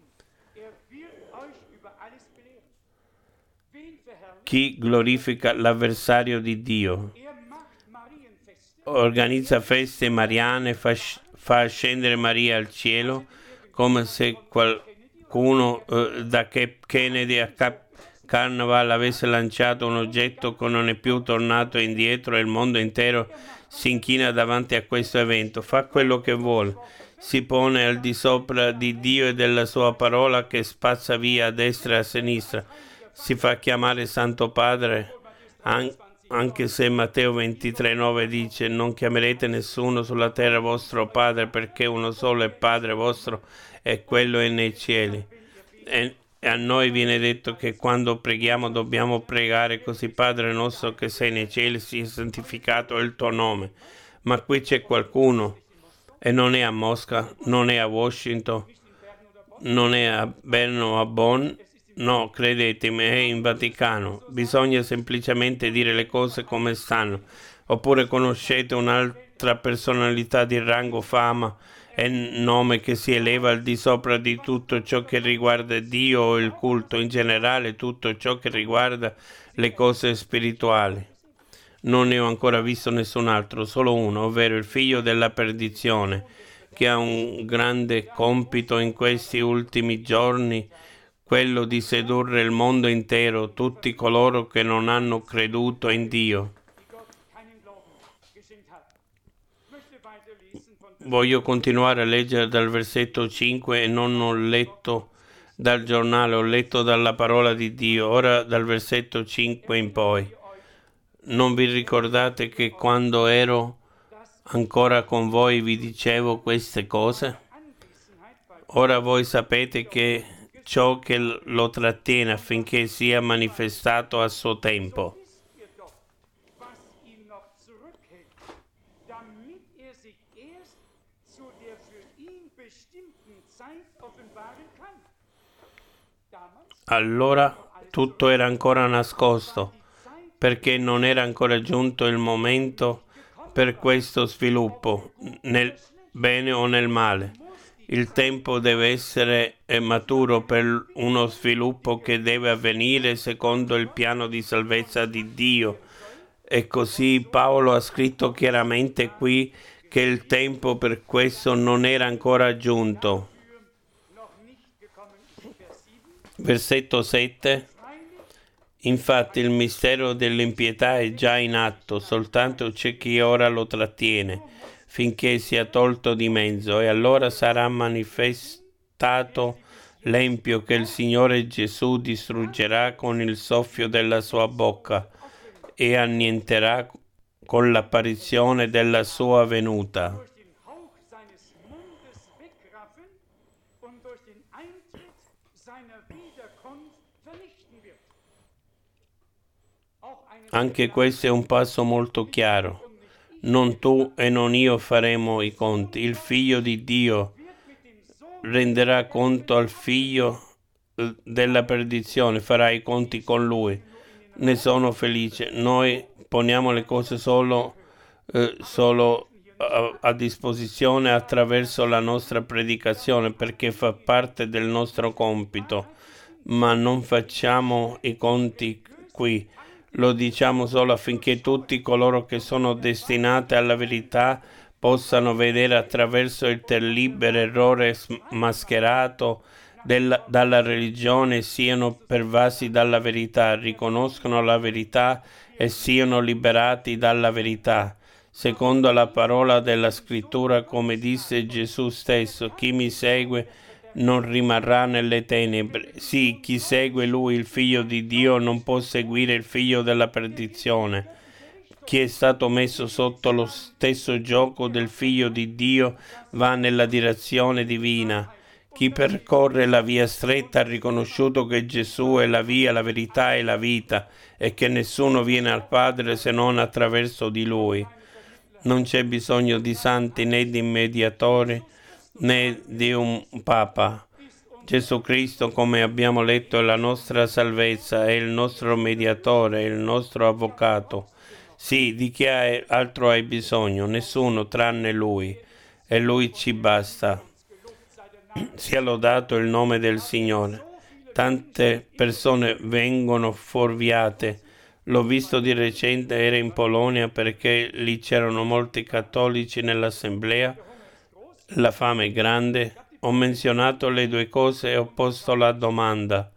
Chi glorifica l'avversario di Dio? Organizza feste mariane, fa, fa scendere Maria al cielo, come se qualcuno eh, da Cape Kennedy a Cap Carnival avesse lanciato un oggetto che non è più tornato indietro e il mondo intero si inchina davanti a questo evento. Fa quello che vuole, si pone al di sopra di Dio e della sua parola che spazza via a destra e a sinistra. Si fa chiamare Santo Padre, an- anche se Matteo ventitré nove dice: non chiamerete nessuno sulla terra vostro Padre, perché uno solo è Padre vostro e quello è nei cieli. E a noi viene detto che quando preghiamo dobbiamo pregare così: Padre nostro che sei nei cieli, sia santificato il tuo nome. Ma qui c'è qualcuno, e non è a Mosca, non è a Washington, non è a Berno o a Bonn. No, credetemi, è in Vaticano. Bisogna semplicemente dire le cose come stanno. Oppure conoscete un'altra personalità di rango, fama e nome che si eleva al di sopra di tutto ciò che riguarda Dio o il culto, in generale tutto ciò che riguarda le cose spirituali. Non ne ho ancora visto nessun altro, solo uno, ovvero il figlio della perdizione, che ha un grande compito in questi ultimi giorni, quello di sedurre il mondo intero, tutti coloro che non hanno creduto in Dio. Voglio continuare a leggere dal versetto cinque e non ho letto dal giornale, ho letto dalla parola di Dio. Ora dal versetto cinque in poi. Non vi ricordate che quando ero ancora con voi vi dicevo queste cose? Ora voi sapete che ciò che lo trattiene affinché sia manifestato a suo tempo. Allora tutto era ancora nascosto, perché non era ancora giunto il momento per questo sviluppo. Nel bene o nel male. Il tempo deve essere maturo per uno sviluppo che deve avvenire secondo il piano di salvezza di Dio. E così Paolo ha scritto chiaramente qui che il tempo per questo non era ancora giunto. Versetto sette. Infatti il mistero dell'impietà è già in atto, soltanto c'è chi ora lo trattiene, finché sia tolto di mezzo, e allora sarà manifestato l'empio che il Signore Gesù distruggerà con il soffio della sua bocca e annienterà con l'apparizione della sua venuta. Anche questo è un passo molto chiaro. Non tu e non io faremo i conti. Il Figlio di Dio renderà conto al Figlio della perdizione, farà i conti con Lui. Ne sono felice. Noi poniamo le cose solo, eh, solo a, a disposizione attraverso la nostra predicazione, perché fa parte del nostro compito, ma non facciamo i conti qui. Lo diciamo solo affinché tutti coloro che sono destinati alla verità possano vedere attraverso il terribile errore mascherato della, dalla religione, siano pervasi dalla verità, riconoscono la verità e siano liberati dalla verità. Secondo la parola della Scrittura, come disse Gesù stesso, chi mi segue non rimarrà nelle tenebre. Sì, chi segue Lui, il Figlio di Dio, non può seguire il figlio della perdizione. Chi è stato messo sotto lo stesso gioco del Figlio di Dio va nella direzione divina. Chi percorre la via stretta ha riconosciuto che Gesù è la via, la verità e la vita, e che nessuno viene al Padre se non attraverso di Lui. Non c'è bisogno di santi né di mediatori né di un Papa. Gesù Cristo, come abbiamo letto, è la nostra salvezza, è il nostro mediatore, è il nostro avvocato. Sì, di chi altro hai bisogno? Nessuno tranne Lui, e Lui ci basta. Sia lodato il nome del Signore. Tante persone vengono fuorviate. L'ho visto di recente, era in Polonia, perché lì c'erano molti cattolici nell'assemblea. La fame è grande. Ho menzionato le due cose e ho posto la domanda.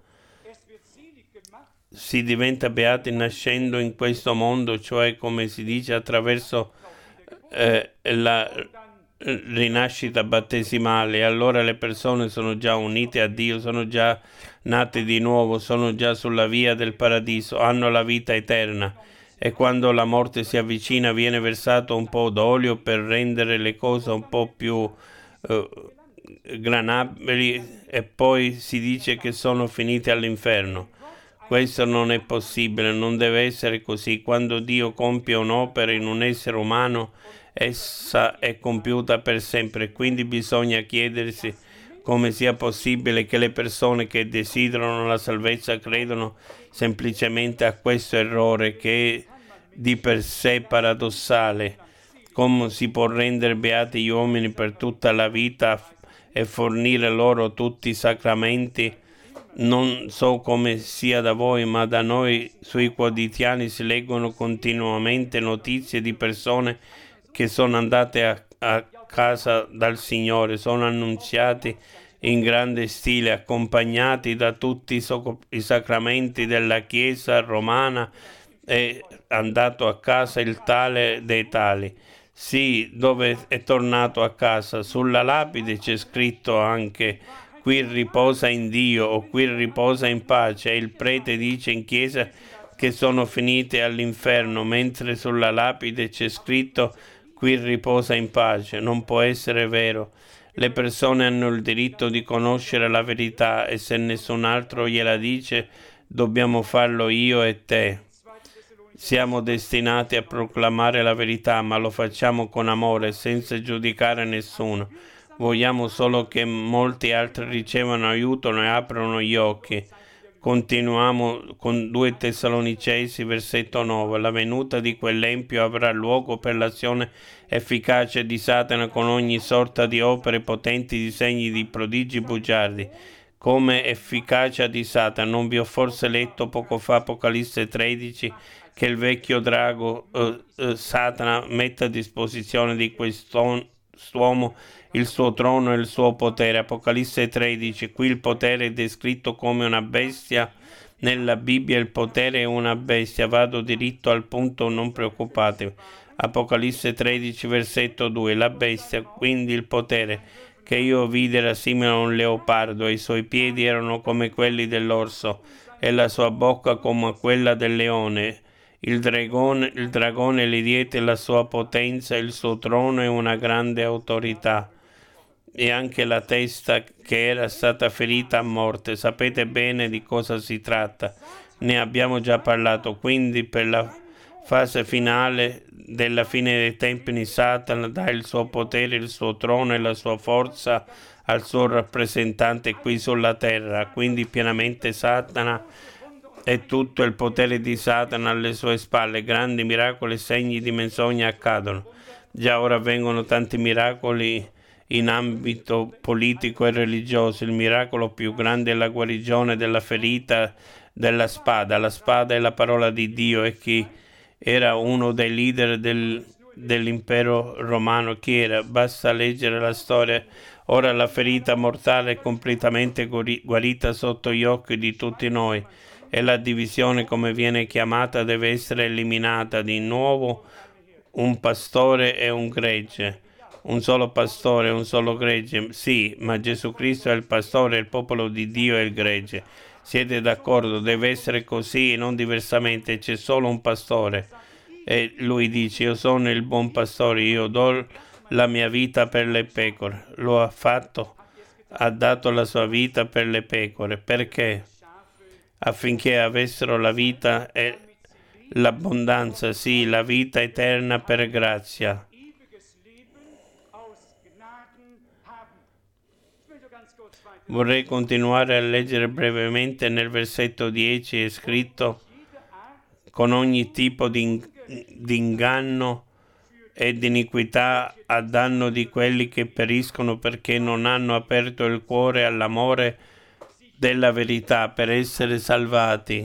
Si diventa beati nascendo in questo mondo, cioè, come si dice, attraverso eh, la rinascita battesimale. Allora le persone sono già unite a Dio, sono già nate di nuovo, sono già sulla via del paradiso, hanno la vita eterna. E quando la morte si avvicina viene versato un po' d'olio per rendere le cose un po' più eh, granabili, e poi si dice che sono finite all'inferno. Questo non è possibile, non deve essere così. Quando Dio compie un'opera in un essere umano, essa è compiuta per sempre. Quindi bisogna chiedersi come sia possibile che le persone che desiderano la salvezza credono semplicemente a questo errore che è di per sé paradossale. Come si può rendere beati gli uomini per tutta la vita e fornire loro tutti i sacramenti? Non so come sia da voi, ma da noi sui quotidiani si leggono continuamente notizie di persone che sono andate a, a casa dal Signore, sono annunziati in grande stile, accompagnati da tutti i, so- i sacramenti della Chiesa romana, è andato a casa il tale dei tali. Sì, dove è tornato a casa? Sulla lapide c'è scritto anche: qui riposa in Dio, o qui riposa in pace, e il prete dice in chiesa che sono finite all'inferno, mentre sulla lapide c'è scritto: qui riposa in pace. Non può essere vero. Le persone hanno il diritto di conoscere la verità, e se nessun altro gliela dice, dobbiamo farlo io e te. Siamo destinati a proclamare la verità, ma lo facciamo con amore, senza giudicare nessuno. Vogliamo solo che molti altri ricevano aiuto e aprano gli occhi. Continuiamo con due Tessalonicesi, versetto nove. La venuta di quell'empio avrà luogo per l'azione efficace di Satana con ogni sorta di opere potenti, di segni, di prodigi bugiardi. Come efficacia di Satana, non vi ho forse letto poco fa Apocalisse tredici che il vecchio drago eh, eh, Satana mette a disposizione di quest'uomo il suo trono e il suo potere. Apocalisse tredici, qui il potere è descritto come una bestia. Nella Bibbia il potere è una bestia. Vado diritto al punto, non preoccupatevi. Apocalisse tredici, versetto due, la bestia, quindi il potere, che io vidi era simile a un leopardo, e i suoi piedi erano come quelli dell'orso, e la sua bocca come quella del leone. Il dragone, il dragone le diede la sua potenza, il suo trono e una grande autorità, e anche la testa che era stata ferita a morte. Sapete bene di cosa si tratta, ne abbiamo già parlato. Quindi per la fase finale della fine dei tempi Satana dà il suo potere, il suo trono e la sua forza al suo rappresentante qui sulla terra. Quindi pienamente Satana e tutto il potere di Satana alle sue spalle. Grandi miracoli e segni di menzogna accadono. Già ora avvengono tanti miracoli in ambito politico e religioso. Il miracolo più grande è la guarigione della ferita della spada. La spada è la parola di Dio, e chi era uno dei leader del, dell'impero romano. Chi era? Basta leggere la storia. Ora la ferita mortale è completamente guarita sotto gli occhi di tutti noi, e la divisione, come viene chiamata, deve essere eliminata. Di nuovo un pastore e un gregge. Un solo pastore e un solo gregge. Sì, ma Gesù Cristo è il pastore, il popolo di Dio è il gregge. Siete d'accordo? Deve essere così e non diversamente. C'è solo un pastore. E lui dice: io sono il buon pastore, io do la mia vita per le pecore. Lo ha fatto, ha dato la sua vita per le pecore. Perché? Affinché avessero la vita e l'abbondanza, sì, la vita eterna per grazia. Vorrei continuare a leggere brevemente. Nel versetto dieci è scritto: con ogni tipo di, di inganno e di iniquità a danno di quelli che periscono, perché non hanno aperto il cuore all'amore della verità per essere salvati.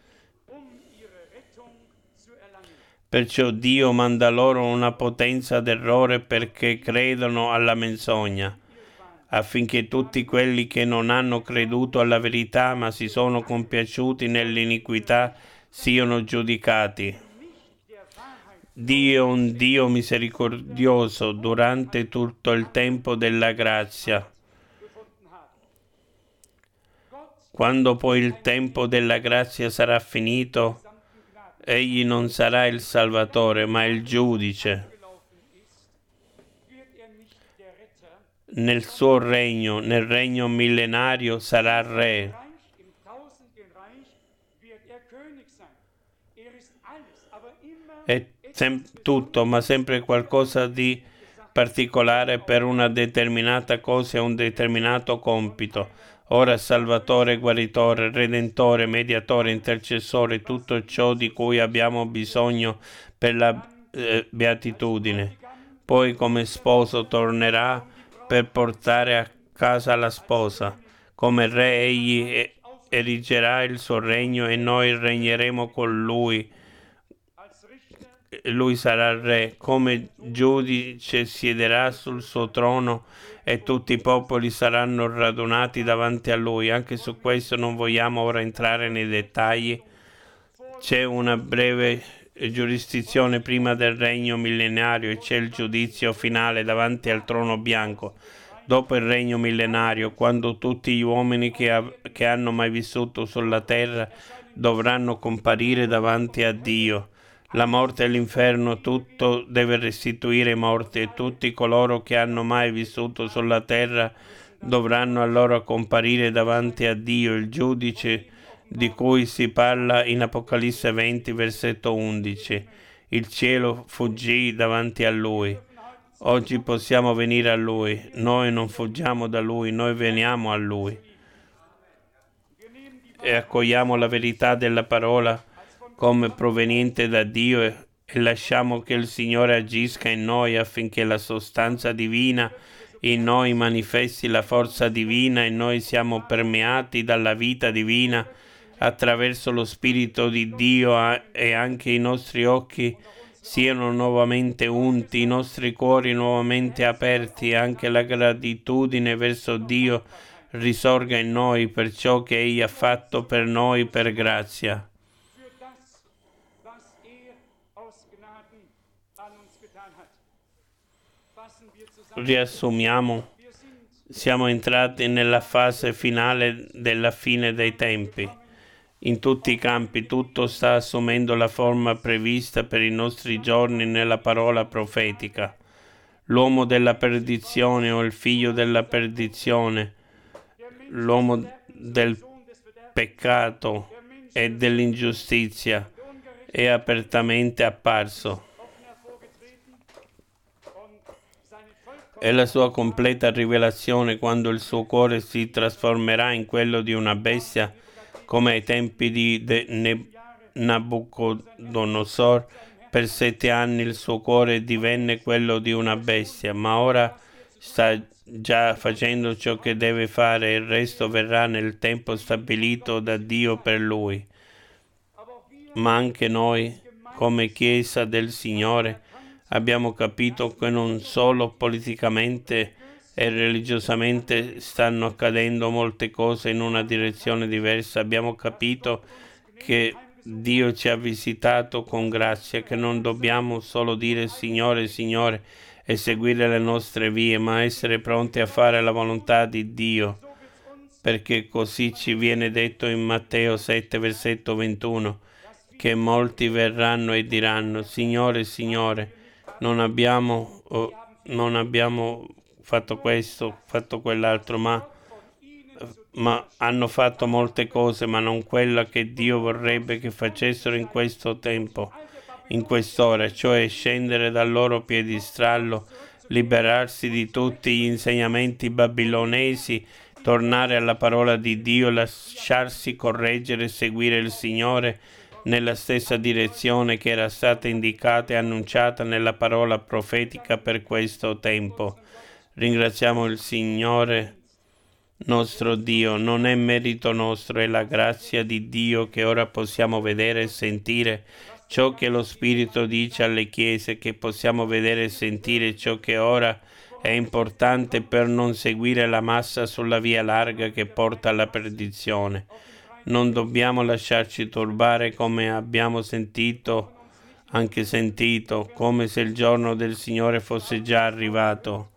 Perciò Dio manda loro una potenza d'errore perché credono alla menzogna, affinché tutti quelli che non hanno creduto alla verità ma si sono compiaciuti nell'iniquità siano giudicati. Dio è un Dio misericordioso durante tutto il tempo della grazia. Quando poi il tempo della grazia sarà finito, egli non sarà il Salvatore, ma il giudice. Nel suo regno, nel regno millenario, sarà re. È sem- tutto, ma sempre qualcosa di particolare per una determinata cosa e un determinato compito. Ora Salvatore, Guaritore, Redentore, Mediatore, Intercessore, tutto ciò di cui abbiamo bisogno per la eh, beatitudine. Poi come sposo tornerà per portare a casa la sposa. Come re egli erigerà il suo regno e noi regneremo con lui. Lui sarà re. Come giudice siederà sul suo trono e tutti i popoli saranno radunati davanti a lui. Anche su questo non vogliamo ora entrare nei dettagli. C'è una breve giurisdizione prima del regno millenario e c'è il giudizio finale davanti al trono bianco. Dopo il regno millenario, quando tutti gli uomini che, ha, che hanno mai vissuto sulla terra dovranno comparire davanti a Dio. La morte e l'inferno, tutto deve restituire morte, e tutti coloro che hanno mai vissuto sulla terra dovranno allora comparire davanti a Dio, il giudice di cui si parla in Apocalisse venti, versetto undici. Il cielo fuggì davanti a Lui. Oggi possiamo venire a Lui. Noi non fuggiamo da Lui, noi veniamo a Lui. e accogliamo la verità della parola come proveniente da Dio e, e lasciamo che il Signore agisca in noi affinché la sostanza divina in noi manifesti la forza divina e noi siamo permeati dalla vita divina attraverso lo Spirito di Dio e anche i nostri occhi siano nuovamente unti, i nostri cuori nuovamente aperti, anche la gratitudine verso Dio risorga in noi per ciò che Egli ha fatto per noi per grazia. Riassumiamo, siamo entrati nella fase finale della fine dei tempi. In tutti i campi tutto sta assumendo la forma prevista per i nostri giorni nella parola profetica. L'uomo della perdizione o il figlio della perdizione, l'uomo del peccato e dell'ingiustizia è apertamente apparso. È la sua completa rivelazione quando il suo cuore si trasformerà in quello di una bestia, come ai tempi di ne- Nabucodonosor. Per sette anni il suo cuore divenne quello di una bestia, ma ora sta già facendo ciò che deve fare, il resto verrà nel tempo stabilito da Dio per lui. Ma anche noi, come Chiesa del Signore, abbiamo capito che non solo politicamente e religiosamente stanno accadendo molte cose in una direzione diversa, abbiamo capito che Dio ci ha visitato con grazia, che non dobbiamo solo dire Signore, Signore e seguire le nostre vie, ma essere pronti a fare la volontà di Dio, perché così ci viene detto in Matteo sette, versetto ventuno, che molti verranno e diranno Signore, Signore, non abbiamo, oh, non abbiamo fatto questo, fatto quell'altro, ma, ma hanno fatto molte cose, ma non quella che Dio vorrebbe che facessero in questo tempo, in quest'ora, cioè scendere dal loro piedistallo, liberarsi di tutti gli insegnamenti babilonesi, tornare alla parola di Dio, lasciarsi correggere e seguire il Signore nella stessa direzione che era stata indicata e annunciata nella parola profetica per questo tempo. Ringraziamo il Signore nostro Dio, non è merito nostro, è la grazia di Dio che ora possiamo vedere e sentire ciò che lo Spirito dice alle chiese, che possiamo vedere e sentire ciò che ora è importante per non seguire la massa sulla via larga che porta alla perdizione. Non dobbiamo lasciarci turbare come abbiamo sentito, anche sentito, come se il giorno del Signore fosse già arrivato.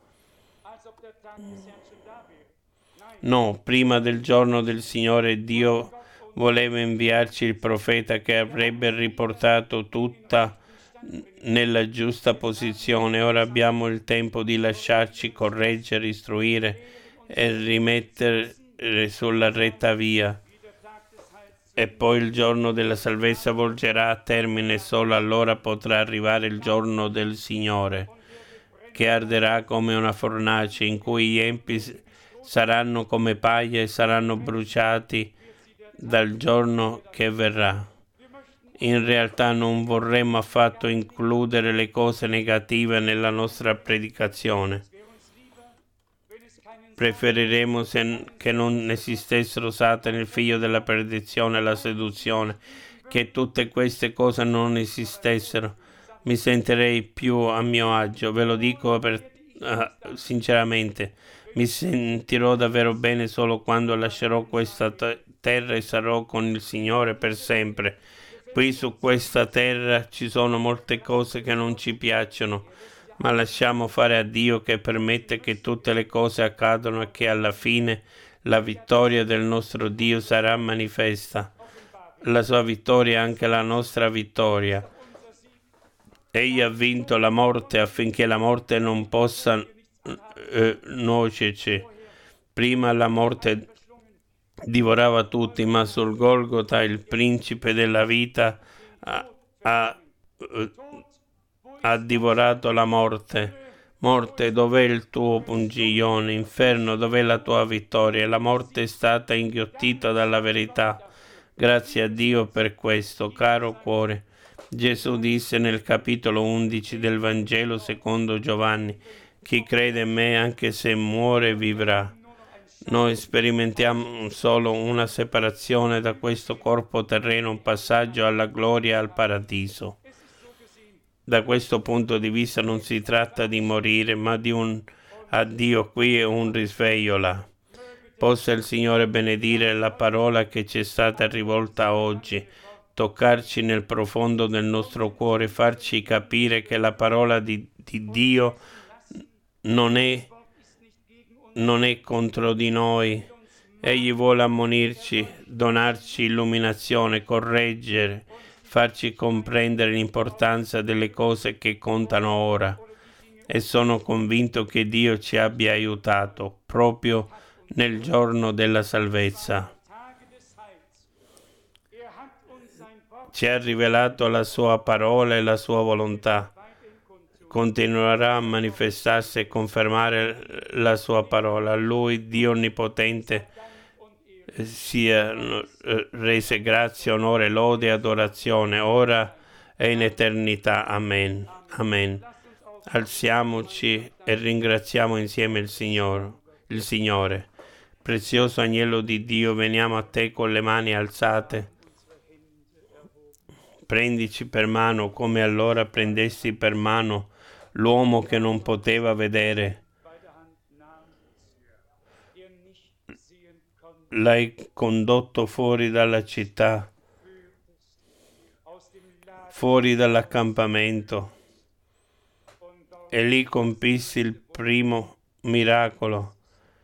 No, prima del giorno del Signore Dio voleva inviarci il profeta che avrebbe riportato tutta nella giusta posizione. Ora abbiamo il tempo di lasciarci correggere, istruire e rimettere sulla retta via. E poi il giorno della salvezza volgerà a termine, solo allora potrà arrivare il giorno del Signore, che arderà come una fornace, in cui gli empi saranno come paglia e saranno bruciati dal giorno che verrà. In realtà non vorremmo affatto includere le cose negative nella nostra predicazione. Preferiremo se, che non esistessero Satana, il figlio della perdizione e la seduzione, che tutte queste cose non esistessero. Mi sentirei più a mio agio, ve lo dico per, uh, sinceramente. Mi sentirò davvero bene solo quando lascerò questa t- terra e sarò con il Signore per sempre. Qui su questa terra ci sono molte cose che non ci piacciono, ma lasciamo fare a Dio che permette che tutte le cose accadano e che alla fine la vittoria del nostro Dio sarà manifesta. La sua vittoria è anche la nostra vittoria. Egli ha vinto la morte affinché la morte non possa eh, nuocerci. Prima la morte divorava tutti, ma sul Golgota il principe della vita ha, ha, ha divorato la morte. Morte, dov'è il tuo pungiglione? Inferno, dov'è la tua vittoria? La morte è stata inghiottita dalla verità. Grazie a Dio per questo, caro cuore. Gesù disse nel capitolo undici del Vangelo secondo Giovanni: chi crede in me, anche se muore, vivrà. Noi sperimentiamo solo una separazione da questo corpo terreno, un passaggio alla gloria e al paradiso. Da questo punto di vista non si tratta di morire, ma di un addio qui e un risveglio là. Possa il Signore benedire la parola che ci è stata rivolta oggi, toccarci nel profondo del nostro cuore, farci capire che la parola di, di Dio non è, non è contro di noi. Egli vuole ammonirci, donarci illuminazione, correggere, farci comprendere l'importanza delle cose che contano ora. E sono convinto che Dio ci abbia aiutato proprio nel giorno della salvezza. Ci ha rivelato la sua parola e la sua volontà. Continuerà a manifestarsi e confermare la sua parola. A Lui, Dio Onnipotente, sia rese grazie, onore, lode e adorazione, ora e in eternità. Amen. Amen. Alziamoci e ringraziamo insieme il Signore. Il Signore. Prezioso agnello di Dio, veniamo a te con le mani alzate. Prendici per mano come allora prendesti per mano l'uomo che non poteva vedere. L'hai condotto fuori dalla città, fuori dall'accampamento, e lì compissi il primo miracolo.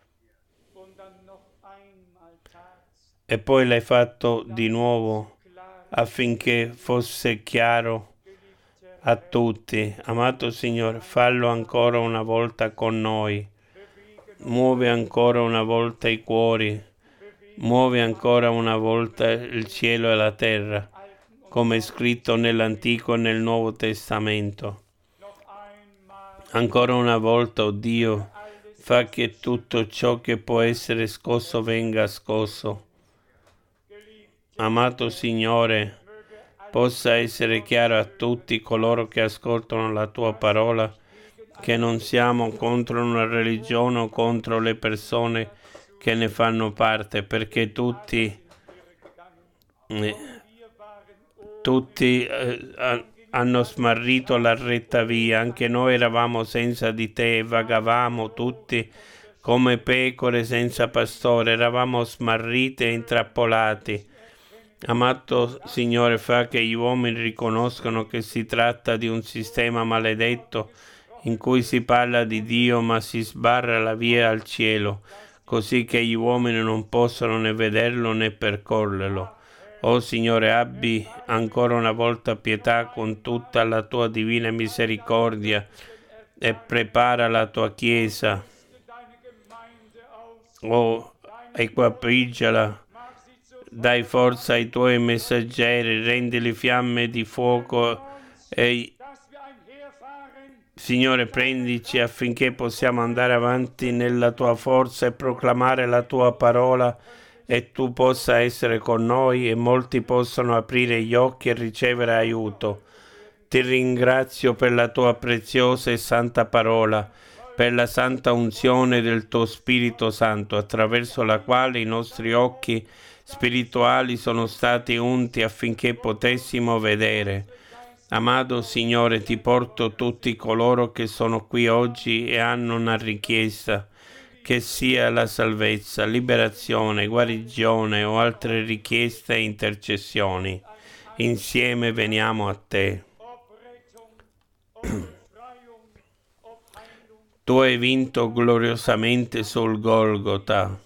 E poi l'hai fatto di nuovo affinché fosse chiaro a tutti. Amato Signore, fallo ancora una volta con noi. Muove ancora una volta i cuori. Muove ancora una volta il cielo e la terra, come è scritto nell'Antico e nel Nuovo Testamento. Ancora una volta, oh Dio, fa che tutto ciò che può essere scosso venga scosso. Amato Signore, possa essere chiaro a tutti coloro che ascoltano la Tua parola che non siamo contro una religione o contro le persone che ne fanno parte, perché tutti, eh, tutti eh, hanno smarrito la retta via. Anche noi eravamo senza di te, vagavamo tutti come pecore senza pastore, eravamo smarriti e intrappolati. Amato Signore, fa che gli uomini riconoscano che si tratta di un sistema maledetto in cui si parla di Dio ma si sbarra la via al cielo, così che gli uomini non possono né vederlo né percorrerlo. O Signore, abbi ancora una volta pietà con tutta la Tua divina misericordia e prepara la Tua Chiesa. O equipaggiala. Dai forza ai Tuoi messaggeri, rendili fiamme di fuoco e Signore, prendici affinché possiamo andare avanti nella Tua forza e proclamare la Tua parola e Tu possa essere con noi e molti possano aprire gli occhi e ricevere aiuto. Ti ringrazio per la Tua preziosa e santa parola, per la santa unzione del Tuo Spirito Santo, attraverso la quale i nostri occhi spirituali sono stati unti affinché potessimo vedere. Amato Signore, ti porto tutti coloro che sono qui oggi e hanno una richiesta, che sia la salvezza, liberazione, guarigione o altre richieste e intercessioni. Insieme veniamo a Te. Tu hai vinto gloriosamente sul Golgota.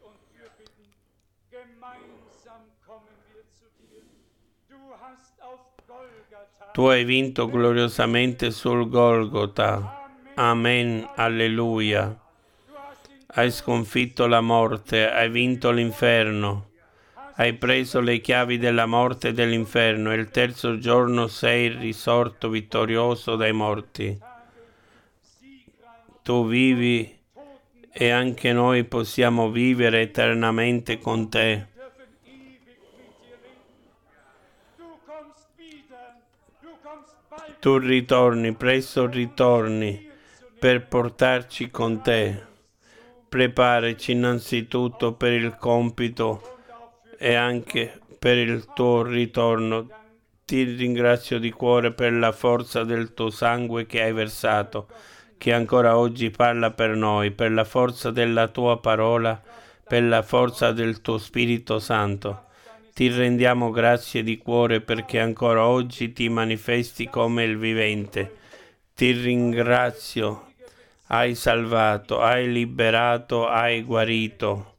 Tu hai vinto gloriosamente sul Golgota. Amen, alleluia. Hai sconfitto la morte, hai vinto l'inferno. Hai preso le chiavi della morte e dell'inferno e il terzo giorno sei risorto vittorioso dai morti. Tu vivi e anche noi possiamo vivere eternamente con Te. Tu ritorni, presto ritorni per portarci con te. Preparaci innanzitutto per il compito e anche per il tuo ritorno. Ti ringrazio di cuore per la forza del tuo sangue che hai versato, che ancora oggi parla per noi, per la forza della tua parola, per la forza del tuo Spirito Santo. Ti rendiamo grazie di cuore perché ancora oggi ti manifesti come il vivente. Ti ringrazio. Hai salvato, hai liberato, hai guarito.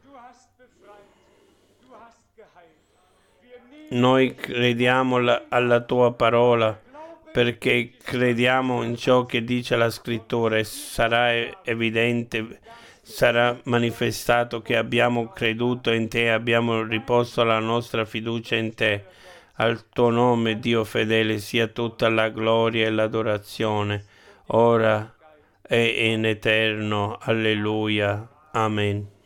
Noi crediamo la, alla tua parola perché crediamo in ciò che dice la scrittura e sarà evidente, sarà manifestato che abbiamo creduto in te, abbiamo riposto la nostra fiducia in te. Al tuo nome, Dio fedele, sia tutta la gloria e l'adorazione, ora e in eterno. Alleluia. Amen.